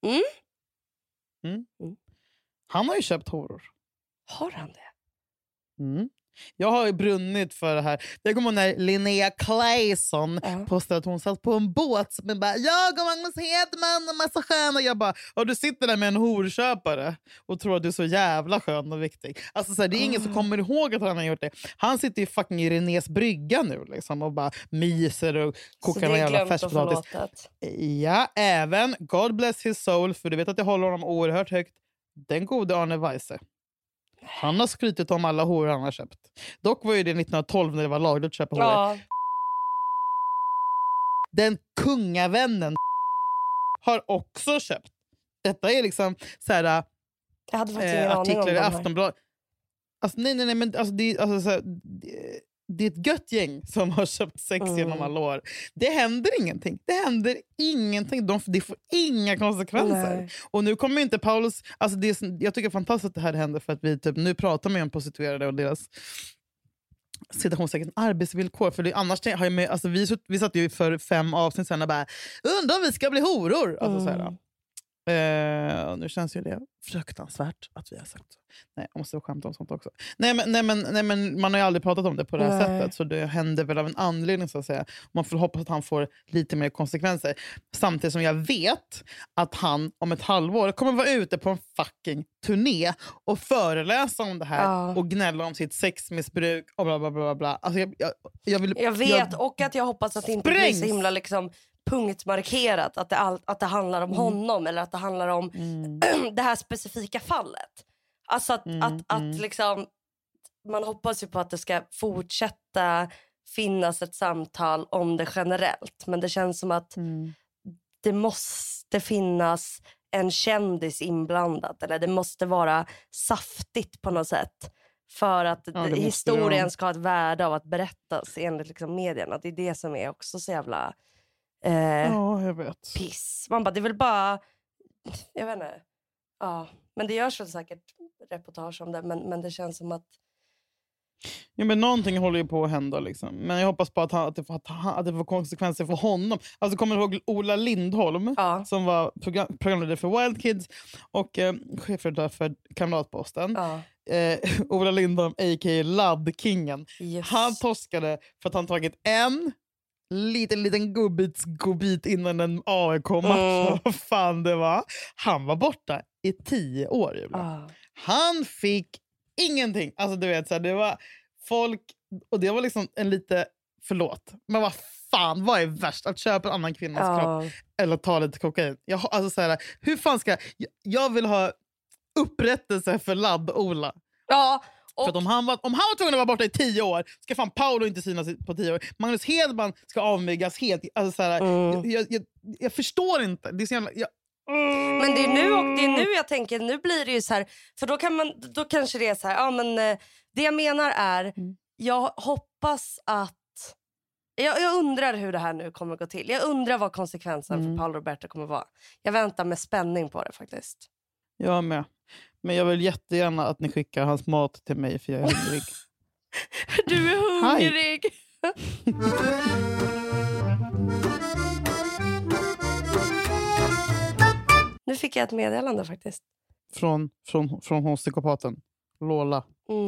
Han har ju köpt horor. Har han det? Jag har ju brunnit för det här. Jag kommer ihåg när Linnea Claesson postade att hon satt på en båt som bara, jag och Magnus Hedman och massa sköna. Jag bara, och du sitter där med en horköpare och tror att du är så jävla skön och viktig. Alltså så här, det är ingen som kommer ihåg att han har gjort det. Han sitter ju fucking i Renés brygga nu liksom, och bara myser och kokar en jävla färskpotatis. Ja, även God bless his soul, för du vet att jag håller honom oerhört högt. Den gode Arne Weise. Han har skrytit om alla horor han har köpt. Dock var ju det 1912 när det var lagligt att köpa horor. Ja. Den kungavännen har också köpt. Detta är liksom så här, jag hade faktiskt ingen artiklar aning om i Aftonbladet. Alltså, nej, men alltså, det är ett gött gäng som har köpt sex genom alla år. Det händer ingenting. Det får inga konsekvenser. Nej. Och nu kommer inte Paulus... Alltså jag tycker det är fantastiskt att det här händer, för att vi typ, nu pratar med om prostituerade och deras citationssäkert arbetsvillkor. För det, annars har jag med, alltså, vi satt ju för 5 avsnitt sedan och bara, undrar om vi ska bli horor. Alltså, så här, nu känns ju det fruktansvärt att vi har sagt så. Nej, jag måste skämta om sånt också. Nej, men man har ju aldrig pratat om det på det här sättet, så det händer väl av en anledning, så att säga. Man får hoppas att han får lite mer konsekvenser. Samtidigt som jag vet att han om ett halvår kommer vara ute på en fucking turné och föreläsa om det här och gnälla om sitt sexmissbruk och bla bla bla bla. Alltså jag vet, och att jag hoppas att det inte blir så himla liksom punktmarkerat att det handlar om honom, eller att det handlar om det här specifika fallet. Alltså att liksom, man hoppas ju på att det ska fortsätta finnas ett samtal om det generellt, men det känns som att det måste finnas en kändis inblandad, eller det måste vara saftigt på något sätt för att historien ska ha ett värde av att berättas enligt liksom medierna. Det är det som är också så jävla jag vet. Piss. Man bara, det är väl bara, jag vet inte. Ja, men det görs väl säkert reportage om det, men det känns som att ja, men någonting håller ju på att hända liksom. Men jag hoppas på att det får konsekvenser för honom. Alltså, kommer du ihåg Ola Lindholm som var programledare för Wild Kids och chefredaktör för Kamratposten. Ola Lindholm, a.k.a. Laddkingen. Yes. Han torskade för att han tagit en liten gubbit innan en AIK-match. Vad fan det var. Han var borta i 10 år. Han fick ingenting. Alltså du vet, så här, det var folk, och det var liksom en lite, förlåt, men vad är värst? Att köpa en annan kvinnas kropp eller ta lite kokain? Alltså så här, hur fan ska jag vill ha upprättelse för Ladd-Ola. Ja. För att om han var tvungen att vara borta i 10 år, ska fan Paolo inte synas på 10 år. Magnus Hedman ska avmyggas helt. Alltså så här, jag förstår inte. Det är så jävla, men det är nu jag tänker, nu blir det ju så här, för då kanske det är så här, men det jag menar är, jag hoppas att jag undrar hur det här nu kommer att gå till. Jag undrar vad konsekvensen för Paolo Roberto kommer att vara. Jag väntar med spänning på det faktiskt. Jag med. Men jag vill jättegärna att ni skickar hans mat till mig, för jag är hungrig. Du är hungrig. Nu fick jag ett meddelande faktiskt. Från hon psykopaten. Lola.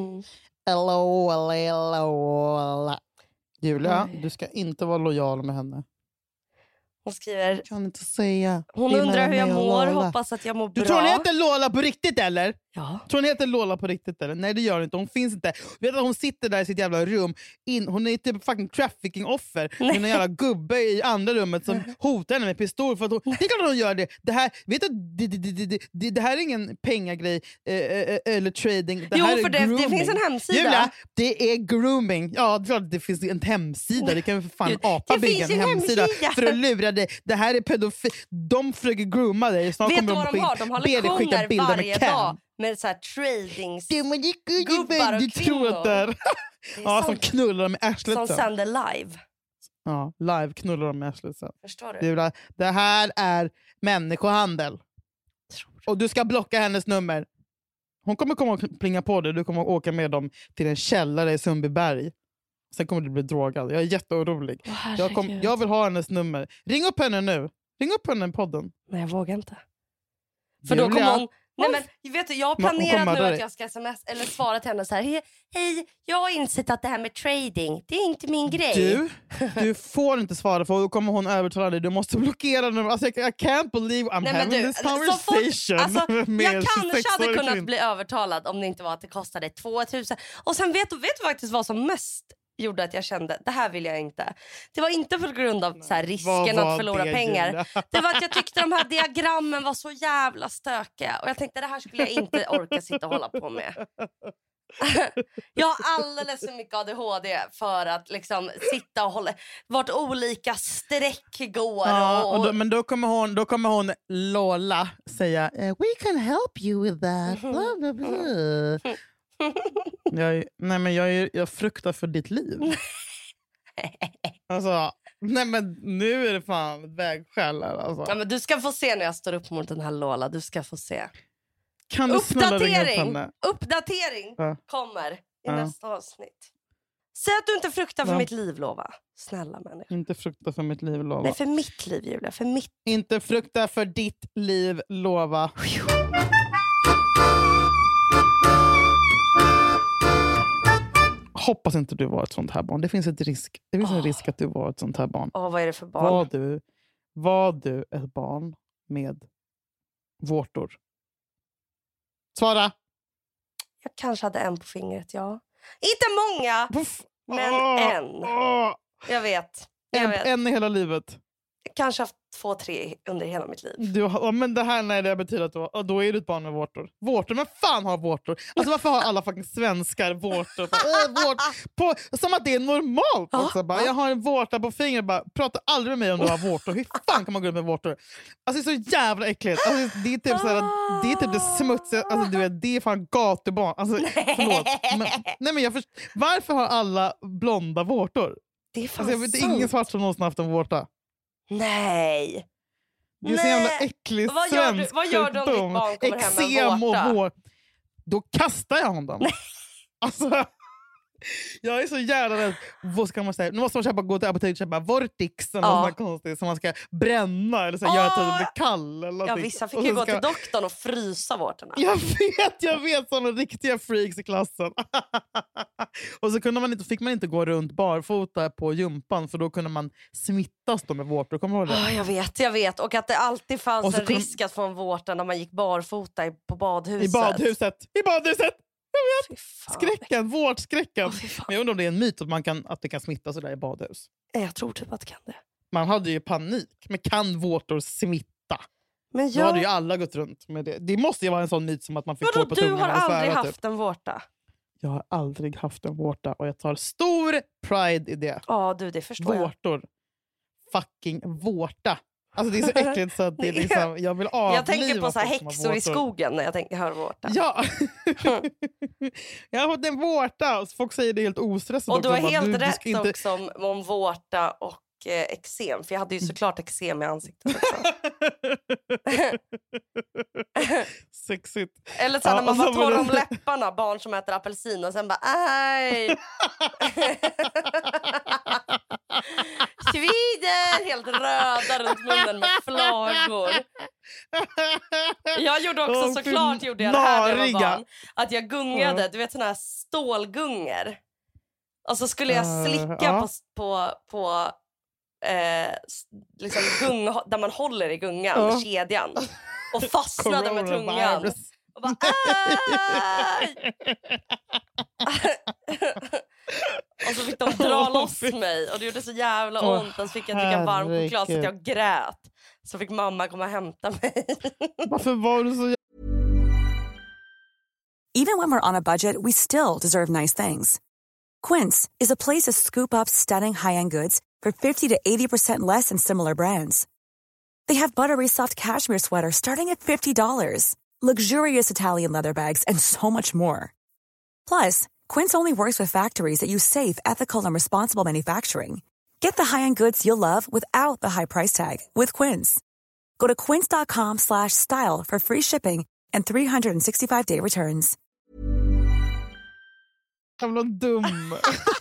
Lola. Julia, du ska inte vara lojal med henne. Hon skriver, kan inte säga. Hon undrar hur jag mår, hoppas att jag mår bra. Du tror hon heter Lola på riktigt eller? Ja. Tror hon heter Lola på riktigt eller? Nej, det gör hon inte. Hon finns inte. Vet du, hon sitter där i sitt jävla rum. Hon är typ fucking trafficking-offer. Hon är en jävla gubbe i andra rummet som hotar henne med pistol. För att det är klart att hon gör det. Det här, vet du, det här är ingen pengagrej eller trading. Det här är grooming. Det finns en hemsida. Julia, det är grooming. Ja, det är klart att det finns en hemsida. Det kan vi för fan apa bygga en hemsida för att lura dig. Det här är pedofil. De försöker grooma dig. Snart vet du vad de har? De har lektioner varje dag med så här tradingsgubbar och kvinnor. Ja, som knullar med arslet. Som sänder live. Ja, live knullar de med arslet. Förstår du? Det här är människohandel. Och du ska blocka hennes nummer. Hon kommer komma och plinga på dig. Du kommer åka med dem till en källare i Sundbyberg. Sen kommer du bli drogad. Jag är jätteorolig. Jag vill ha hennes nummer. Ring upp henne nu. Ring upp henne i podden. Nej, jag vågar inte. För då kommer hon... Nej, men, vet du, jag har planerat nu att jag ska sms eller svara till henne så här: hej, jag har insett att det här med trading, det är inte min grej. Du får inte svara, för då kommer hon övertala dig. Du måste blockera den. Alltså, I can't believe I'm having this conversation. Jag kanske hade kunnat bli övertalad om det inte var att det kostade 2000. Och sen vet du faktiskt vad som mest gjorde att jag kände, det här vill jag inte. Det var inte på grund av så här, risken att förlora pengar. Det var att jag tyckte de här diagrammen var så jävla stökiga. Och jag tänkte, det här skulle jag inte orka sitta och hålla på med. Jag har alldeles för mycket ADHD för att liksom sitta och hålla vart olika streck går. Ja, men då kommer hon Lola säga, we can help you with that. Blah, blah, blah. Jag fruktar för ditt liv. Alltså, nej men nu är det fan vägskäl alltså. Ja, men du ska få se när jag står upp mot den här Lola. Du ska få se. Kan du Uppdatering kommer i nästa avsnitt. Säg att du inte fruktar för mitt liv, Lova. Snälla människa. Inte frukta för mitt liv, Lova. Nej, för mitt liv, Julia. För mitt. Inte frukta för ditt liv, Lova. Hoppas inte du var ett sånt här barn. Det finns en risk att du var ett sånt här barn. Vad är det för barn? Var du ett barn med vårtor? Svara. Jag kanske hade en på fingret, ja. Inte många, men en. Jag vet. En i hela livet. Jag kanske haft 2-3 under hela mitt liv. Men det här det betyder att då är du ett barn med vårtor. Vårtor? Men fan har vårtor? Alltså varför har alla fucking svenskar vårtor? Som att det är normalt också. Jag har en vårta på fingret. Prata aldrig med mig om du har vårtor. Hur fan kan man gå ut med vårtor? Alltså det är så jävla äckligt. Alltså, det är typ såhär, det är typ det smutsiga. Alltså du vet, det är fan gatubarn. Alltså förlåt. Varför har alla blonda vårtor? Det är fan alltså, jag vet ingen svart som någonsin haft en vårta. Nej. Det är så jävla äcklig svensk vad gör du om ditt barn kommer hem med vårta? Då kastar jag honom. Alltså, jag är så jävla rädd. Vad ska man säga? Nu måste man gå till apoteket och köpa Vortix eller något konstigt som man ska bränna eller så göra att det blir kall eller någonting. Ja, vissa fick ju gå till doktorn och frysa vårtorna. Jag vet sådana riktiga freaks i klassen. Och så fick man inte gå runt barfota på gympan, för då kunde man smittas med vårtor. Kommer du ihåg det? Jag vet. Och att det alltid fanns en risk att få en vårta när man gick barfota på badhuset. I badhuset! Jag vet. Skräcken, vårdskräcken. Men jag undrar om det är en myt att det kan smitta så där i badhus. Jag tror typ att det kan det. Man hade ju panik. Men kan vårtor smitta? Men då hade ju alla gått runt med det. Det måste ju vara en sån myt som att man fick gå på tungan. Du har aldrig haft en vårta? Jag har aldrig haft en vårta. Och jag tar stor pride i det. Ja, det förstår jag. Vårtor. Fucking vårta. Alltså det är så äckligt så att det är liksom, jag vill avliva. Jag tänker på så här häxor i skogen när jag hör vårta. Ja. Jag har fått en vårta. Folk säger det helt ostressat. Och du har helt rätt också om vårta och eksem. För jag hade ju såklart eksem i ansiktet också. Sexigt. Eller så när man bara tar om läpparna. Barn som äter apelsin och sen bara aj. Svider helt röda runt munnen med flagor. Jag gjorde också såklart gjorde jag det här när jag var barn. Att jag gungade, du vet såna här stålgungor. Och så skulle jag slicka på liksom där man håller i gungan med kedjan. Och fastnade med tungan. Och bara aj! Och så fick de dra loss mig. Och det gjorde så jävla ont. Och så fick jag dricka varm choklad så att jag grät. Så fick mamma komma och hämta mig. Varför var du så... Even when we're on a budget, we still deserve nice things. Quince is a place to scoop up stunning high-end goods for 50 to 80% less than similar brands. They have buttery soft cashmere sweaters starting at $50, luxurious Italian leather bags, and so much more. Plus, Quince only works with factories that use safe, ethical, and responsible manufacturing. Get the high-end goods you'll love without the high price tag with Quince. Go to quince.com/style for free shipping and 365-day returns. Jävla dum.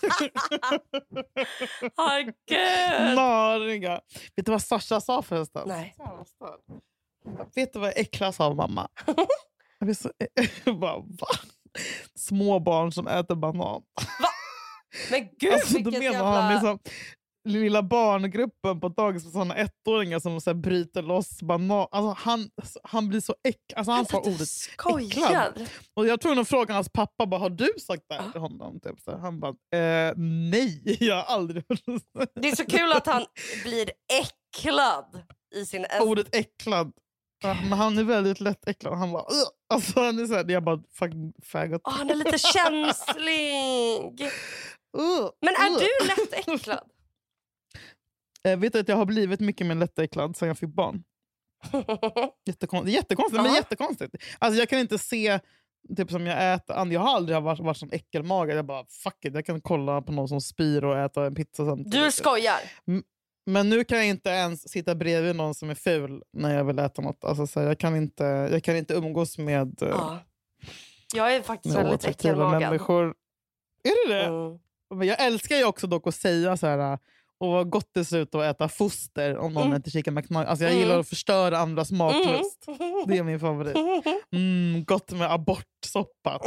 Gud. Nariga. Vet du vad Sasha sa förresten? Nej. Vet du vad jag äcklas av, mamma? Jag blir så... Va? Små barn som äter banan. Va? Men gud, alltså, då vilket menar jävla... han liksom lilla barngruppen på dagis med sådana ettåringar som så här bryter loss banan. Alltså han blir så Alltså han sa ordet äcklad. Och jag tror att frågan hans pappa bara, har du sagt det här till honom? Typ. Så han bara, nej, jag har aldrig hört det. Det är så kul att han blir äcklad i sin... Ordet äcklad. Ja, men han är väldigt lätt äcklad. Han bara, alltså han är så här, jag bara fucking faggot. Han är lite känslig. Men är du lätt äcklad? Vet du att jag har blivit mycket mer lättäcklad sen jag fick barn? Jättekonstigt, men jättekonstigt. Alltså jag kan inte se typ som jag äter. Jag har aldrig varit som äckelmagad. Jag bara, fuck it, jag kan kolla på någon som spyr och äta en pizza samtidigt. Du skojar. Men nu kan jag inte ens sitta bredvid någon som är ful när jag vill äta något. Alltså, så jag kan inte umgås med jag är faktiskt väldigt äckelmagad. Människor. Är det det? Men jag älskar ju också dock att säga så här, och vad gott det ser ut att äta foster om någon äter chicken McNugget. Alltså jag gillar att förstöra andras matlust. Det är min favorit. Gott med abortsoppa.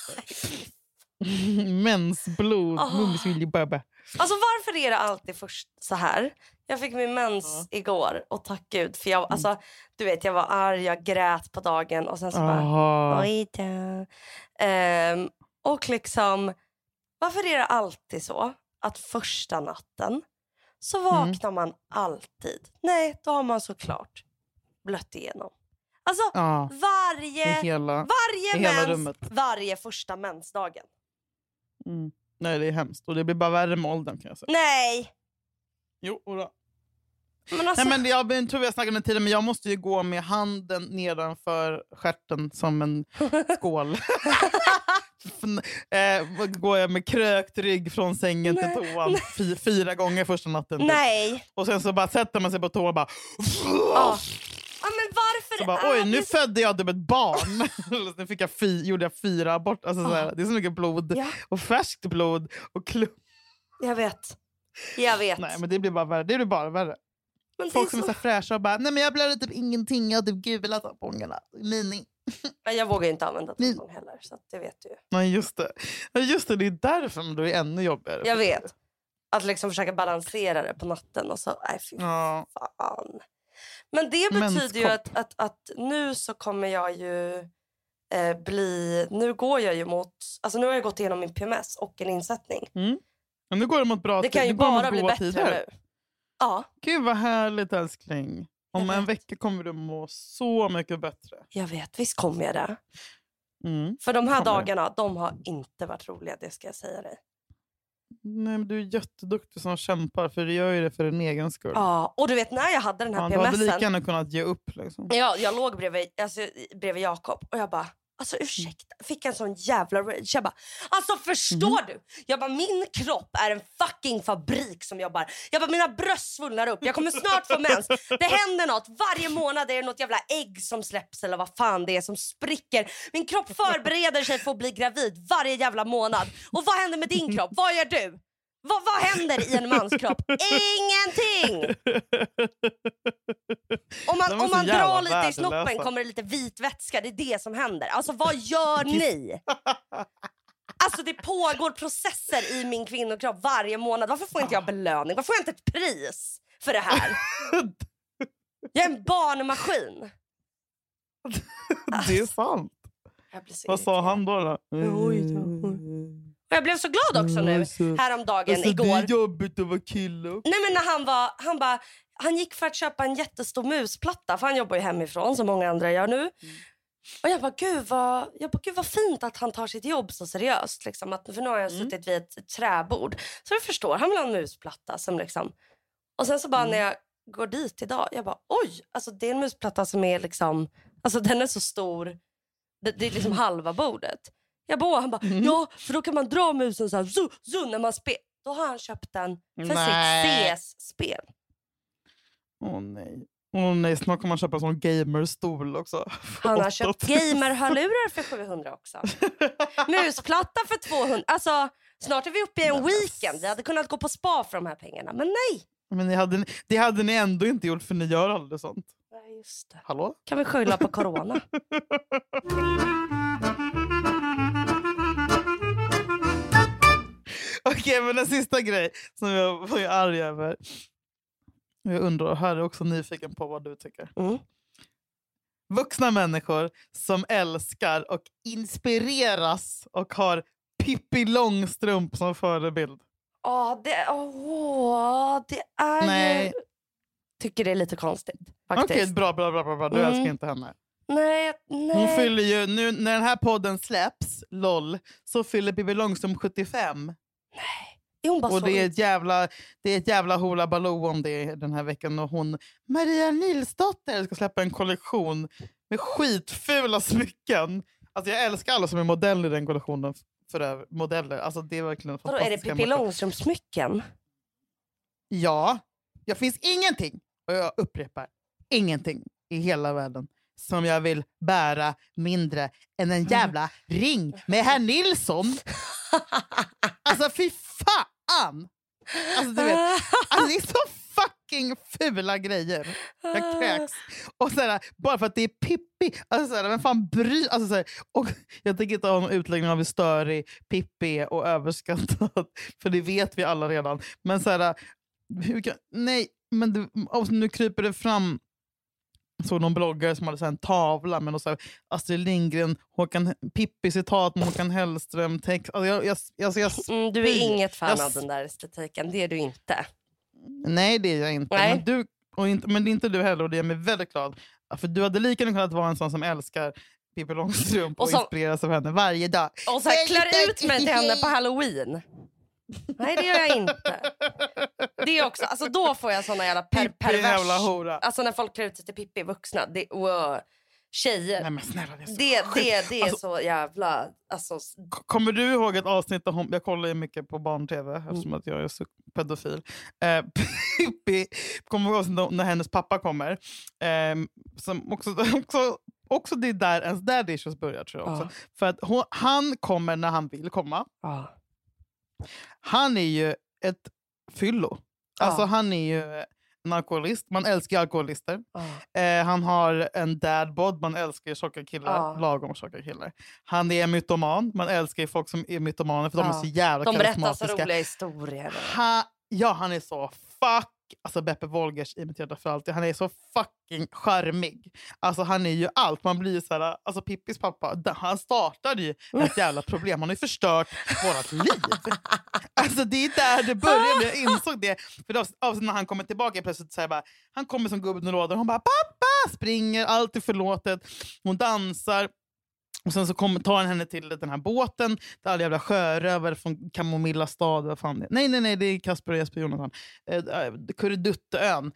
Mensblod. Alltså varför är det alltid först så här? Jag fick min mens igår och tack Gud. För jag, alltså, du vet, jag var arg, jag grät på dagen och sen så bara... Oj då. Och liksom... Varför är det alltid så att första natten så vaknar man alltid? Nej, då har man såklart blött igenom. Alltså varje första mensdagen. Nej, det är hemskt. Och det blir bara värre med åldern, kan jag säga. Nej! Jo, då. Men alltså... Nej, men jag tror vi har snackat om tiden, men jag måste ju gå med handen nedanför stjärten som en skål. Går jag med krökt rygg från sängen till toan 4 gånger första natten. Nej. Och sen så bara sätter man sig på toan och bara... men varför så bara, oj, nu födde jag typ ett barn. Nu fick gjorde jag 4 abort. Alltså, så här, det är så mycket blod. Och färskt blod. Och Jag vet. Nej, men det blir bara värre. Men folk som är så fräscha och bara, nej men jag blöder typ ingenting. Jag har typ gula tampongerna. Jag vågar inte använda tampong heller, så det vet du ju. Nej, just det. Det är därför du är ännu jobbigare. Jag vet. Att liksom försöka balansera det på natten och så, fy fan. Men det betyder ju att nu så kommer jag ju nu går jag ju mot, alltså nu har jag gått igenom min PMS och en insättning. Men nu går det mot bra. Det kan ju bara bli bättre nu. Ja. Gud vad härligt, älskling. Om en vecka kommer du må så mycket bättre. Jag vet, visst kommer jag det. För de här dagarna, de har inte varit roliga, det ska jag säga dig. Nej, men du är jätteduktig som kämpar, för du gör ju det för din egen skull. Ja, och du vet när jag hade den här PMSen. Du hade lika gärna kunnat ge upp liksom. Ja, jag låg bredvid Jakob och jag bara, alltså ursäkta, fick en sån jävla rage. Jag bara, alltså förstår du? Jag bara, min kropp är en fucking fabrik som jobbar. Jag bara, mina bröst svullnar upp. Jag kommer snart få mens. Det händer något. Varje månad är det något jävla ägg som släpps eller vad fan det är som spricker. Min kropp förbereder sig för att bli gravid varje jävla månad. Och vad händer med din kropp? Vad gör du? Vad händer i en manskropp? Ingenting! Om man drar lite i snoppen kommer det lite vit vätska. Det är det som händer. Alltså vad gör ni? Alltså det pågår processer i min kvinnokropp varje månad. Varför får inte jag belöning? Varför får jag inte ett pris för det här? Jag är en barnmaskin. Det är sant. Vad sa han då? Jag blev så glad också nu häromdagen alltså, igår. Det är jobbigt att vara kille. Nej, men när han gick för att köpa en jättestor musplatta, för han jobbar ju hemifrån som många andra gör nu. Och jag bara gud vad fint att han tar sitt jobb så seriöst liksom, att för nu har jag suttit vid ett träbord. Så jag förstår, han vill ha en musplatta som liksom. Och sen så bara när jag går dit idag, jag bara oj, alltså det är en musplatta som är liksom, alltså den är så stor. Det är liksom halva bordet. Jag bara, han bara, ja, för då kan man dra musen så här, när man spelar. Då har han köpt den för sitt CS-spel. Åh nej. Nej, snart kommer man köpa en sån gamerstol också. Han har köpt gamerhörlurar för 700 också. Musplatta för 200. Alltså, snart är vi uppe i en weekend. Vi hade kunnat gå på spa för de här pengarna. Men nej. Men det hade ni ändå inte gjort, för ni gör aldrig sånt. Nej, just det. Hallå? Kan vi skylla på corona? Okej, men en sista grej som jag var arg över. Jag undrar, här är också nyfiken på vad du tycker. Vuxna människor som älskar och inspireras och har Pippi Långstrump som förebild. Det är Nej. ju... Tycker det är lite konstigt, faktiskt. Okej, bra. Du älskar inte henne. Nej. Hon fyller ju, nu när den här podden släpps, så fyller Pippi Långstrump 75. Är hon bara och så... det är ett jävla hula baloo om det den här veckan. Och hon, Maria Nilsdotter, ska släppa en kollektion med skitfula smycken. Alltså jag älskar alla som är modeller i den kollektionen. För modeller, alltså det är verkligen fantastiskt. Är det Pippi Långstrump smycken? Ja, det finns ingenting, och jag upprepar, ingenting i hela världen som jag vill bära mindre än en jävla ring med herr Nilsson. Alltså fy fan. Alltså du vet, alltså, det är så fucking fula grejer. Jag kräks. Och såhär, bara för att det är Pippi. Alltså såhär, vem fan bryr. Alltså såhär, och jag tänker inte ha någon utläggning av hur störig Pippi och överskattat. För det vet vi alla redan. Men såhär, nej, men nu kryper det fram. Såg någon bloggare som hade så en tavla med någon så här Astrid Lindgren, Pippi-citat med Håkan Hellström text. Alltså du är inget fan av den där estetiken, det är du inte. Nej, det är jag inte. Nej. Men det är inte du heller, och det är mig väldigt glad. För du hade lika gärna kunnat vara en sån som älskar Pippi Långstrump och inspireras av henne varje dag. Och så här, klär ut mig till henne på Halloween. Nej, det gör jag inte. Det är också, alltså då får jag såna jävla pervers. Hora. Alltså när folk klär ut sig till Pippi vuxna, det tjejer. Nej men snälla, det är så jävla alltså. Kommer du ihåg ett avsnitt där jag kollar ju mycket på barn-tv eftersom att jag är så pedofil. Pippi kommer ihåg när hennes pappa kommer. Som också det är där ens daddy issues börjar, tror jag också. För att han kommer när han vill komma. Han är ju ett fyllo. Alltså han är ju en alkoholist. Man älskar alkoholister. Han har en dadbod. Man älskar tjocka killar. Lagom tjocka killar. Han är mytoman. Man älskar ju folk som är mytomaner, för de är så jävla karismatiska. De berättar så roliga historier. Han är så alltså Beppe Wolgers imiterad för alltid. Han är så fucking charmig. Alltså han är ju allt. Man blir ju så här, alltså Pippis pappa, han startade ju ett jävla problem. Han har ju förstört vårat liv. Alltså det är där det började. Jag insåg det. För då, när han kommer tillbaka plötsligt så här bara, han kommer som gubben och råder. Hon bara, pappa, springer, allt är förlåtet. Hon dansar. Och sen så tar han henne till den här båten där alla jävla sjörövare från Kamomilla stad. Vad fan det är. Nej, det är Kasper och Jesper Jonathan. Kurredutteön.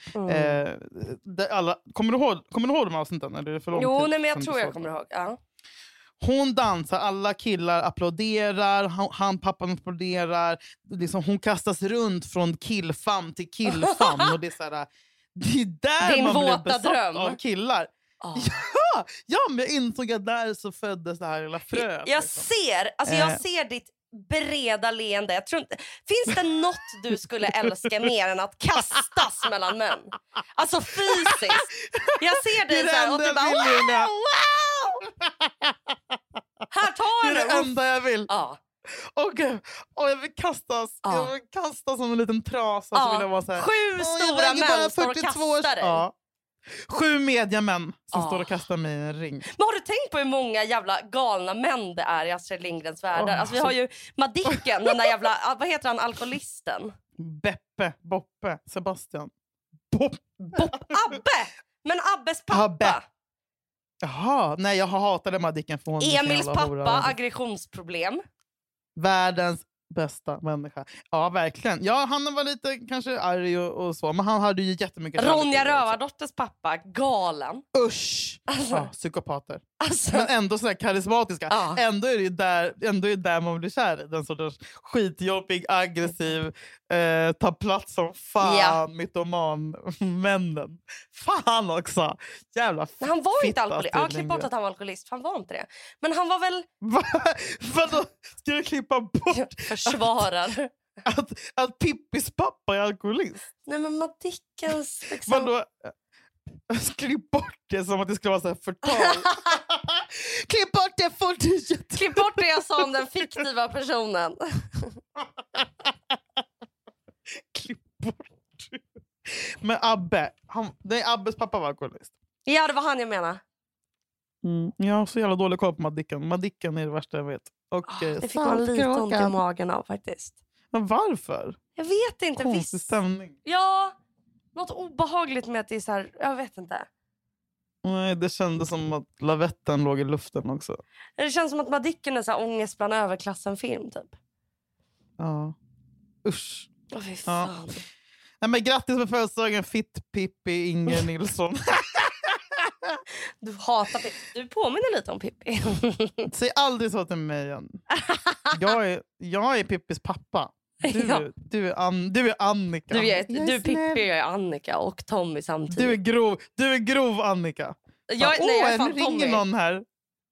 Kommer du ihåg de avsnitten? Eller är det för lång tid? Nej, men jag tror jag kommer ihåg. Ja. Hon dansar, alla killar applåderar, pappan applåderar. Liksom, hon kastas runt från killfam till killfam. Och det är så här, det är där din man blir våta besatt dröm av killar. Ja, men jag insåg att där så föddes det här lilla frö. Jag ser ditt breda leende. Jag tror inte, finns det något du skulle älska mer än att kastas mellan män? Alltså fysiskt. Jag ser dig så här och du bara wow! Här tar det är det enda jag vill. Och jag vill kastas. Jag vill kastas som en liten trasa. Så vill jag vara så här, 7 stora män står och kastar dig. 7 mediamän som står och kastar mig i en ring. Men har du tänkt på hur många jävla galna män det är i Astrid Lindgrens världar? Alltså vi har ju Madicken, den där jävla, vad heter han, alkoholisten? Beppe, Boppe, Sebastian. Abbe! Men Abbes pappa. Jaha, nej jag hatade Madicken för hon. Emils pappa, aggressionsproblem. Världens bästa människa. Ja, verkligen. Ja, han var lite kanske arg och så, men han hade ju jättemycket Ronja Rövardotters pappa, galen. Usch! Alltså. Psykopater. Alltså. Men ändå så här karismatiska. Ja. Ändå är det ju där man blir kär. Den sortens skitjobbig, aggressiv, ta plats som fan, mytoman-männen. Fan också! Jävla men han var inte alkoholist. Ja, klipp bort att han var alkoholist. Han var inte det. Men han var väl... Vadå? Ska du klippa bort försvarar att Pippis pappa är alkoholist? Nej, men Madickens liksom... Vadå? Klipp bort det som att det skulle vara så här förtal. Klipp bort det fort. Klipp bort det jag sa om den fiktiva personen. Klipp bort. Men Abbe, Abbes pappa var alkoholist. Ja, det var han jag menar. Jag har så jävla dålig koll på Madicken. Madicken är det värsta jag vet. Och, det fick man lite ont i magen av faktiskt. Men varför? Jag vet inte. Konstig stämning. Ja, något obehagligt med att det är så här, jag vet inte. Nej, det kändes som att lavetten låg i luften också. Det känns som att Madicken är så här ångest bland överklassen-film typ. Ja. Usch. Fy fan. Ja. Nej, men grattis på födelsedagen, Pippi Inger Nilsson. Du hatar Pippi. Du påminner lite om Pippi. Säg aldrig så till mig igen. Jag är Pippis pappa. Du är Annika. Du Pippi och jag är Annika och Tommy samtidigt. Du är grov Annika. Jag är fan nu ringer någon här.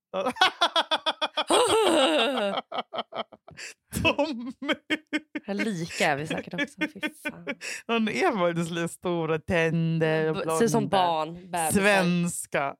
Tommy. Lika är vi säkert också. Fy fan. Hon är faktiskt lite stora tänder. Ser som barn. Bebisar. Svenska.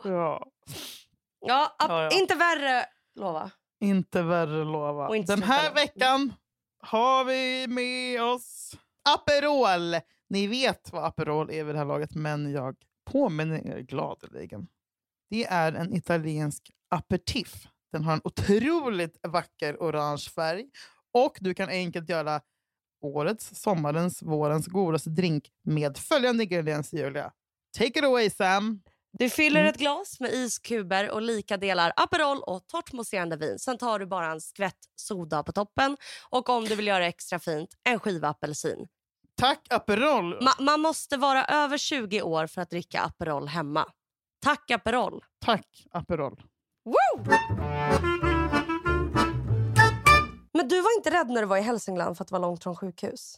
Ja. Inte värre, lova. Inte värre, lova. Den här veckan har vi med oss Aperol. Ni vet vad Aperol är vid det här laget, men jag påminner er gladeligen. Det är en italiensk aperitif. Den har en otroligt vacker orange färg. Och du kan enkelt göra årets, sommarens, vårens godaste drink med följande ingredienser, Julia. Take it away, Sam. Du fyller ett glas med iskuber och lika delar Aperol och torrt mousserande vin. Sen tar du bara en skvätt soda på toppen. Och om du vill göra extra fint, en skiva apelsin. Tack, Aperol. Man måste vara över 20 år för att dricka Aperol hemma. Tack, Aperol. Tack, Aperol. Woo! Men du var inte rädd när du var i Hälsingland för att det var långt från sjukhus?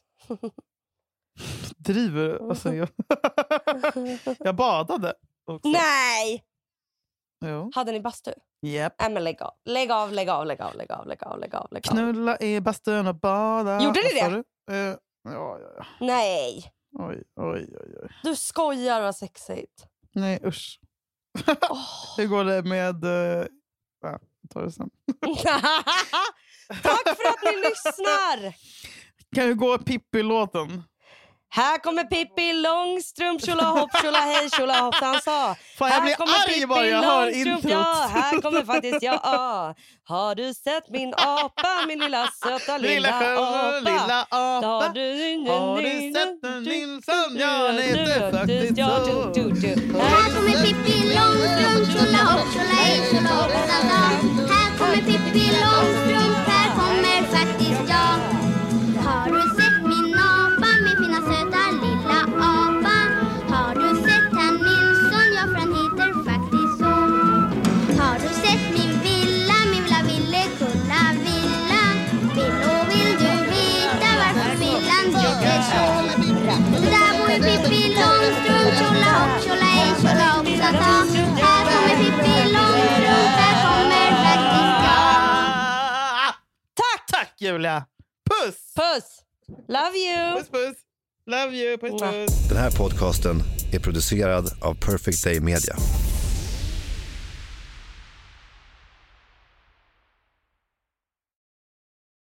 Driver alltså, jag badade också. Nej! Jo. Hade ni bastu? Yep. Nej, men lägg av. Knulla i bastun och bada. Gjorde ni det? Ja. Nej. Oj. Du skojar, vad sexigt. Nej, usch. Hur går det med... ta det sen. Tack för att ni lyssnar. Kan vi gå Pippi-låten? Här kommer Pippi Långstrump, tjolahopp, tjolahej, tjolahoppsan sa. Fan, jag blir arg bara jag hör introt. Ja, här kommer faktiskt jag. Har du sett min apa, min lilla söta lilla apa? Lilla apa. Har du sett den Nilsson? Jag heter faktiskt så. Här kommer Pippi Långstrump, tjolahopp, tjolahej, tjolahoppsan sa. Här kommer Pippi Långstrump, här kommer faktiskt jag. Har du sett min apa, min fina söta lilla apa? Har du sett han Nilsson, ja för han heter faktiskt så. Har du sett min villa, Villekulla villa? Vill du veta varför villan heter så? Där bor Pippi Långstrump, tjolahopp, tjolahej, tjolahoppsan sa. Här kommer Pippi Långstrump, här kommer faktiskt jag. Tack Julia. Puss. Love you. Puss. Love you. Puss. Den här podcasten är producerad av Perfect Day Media.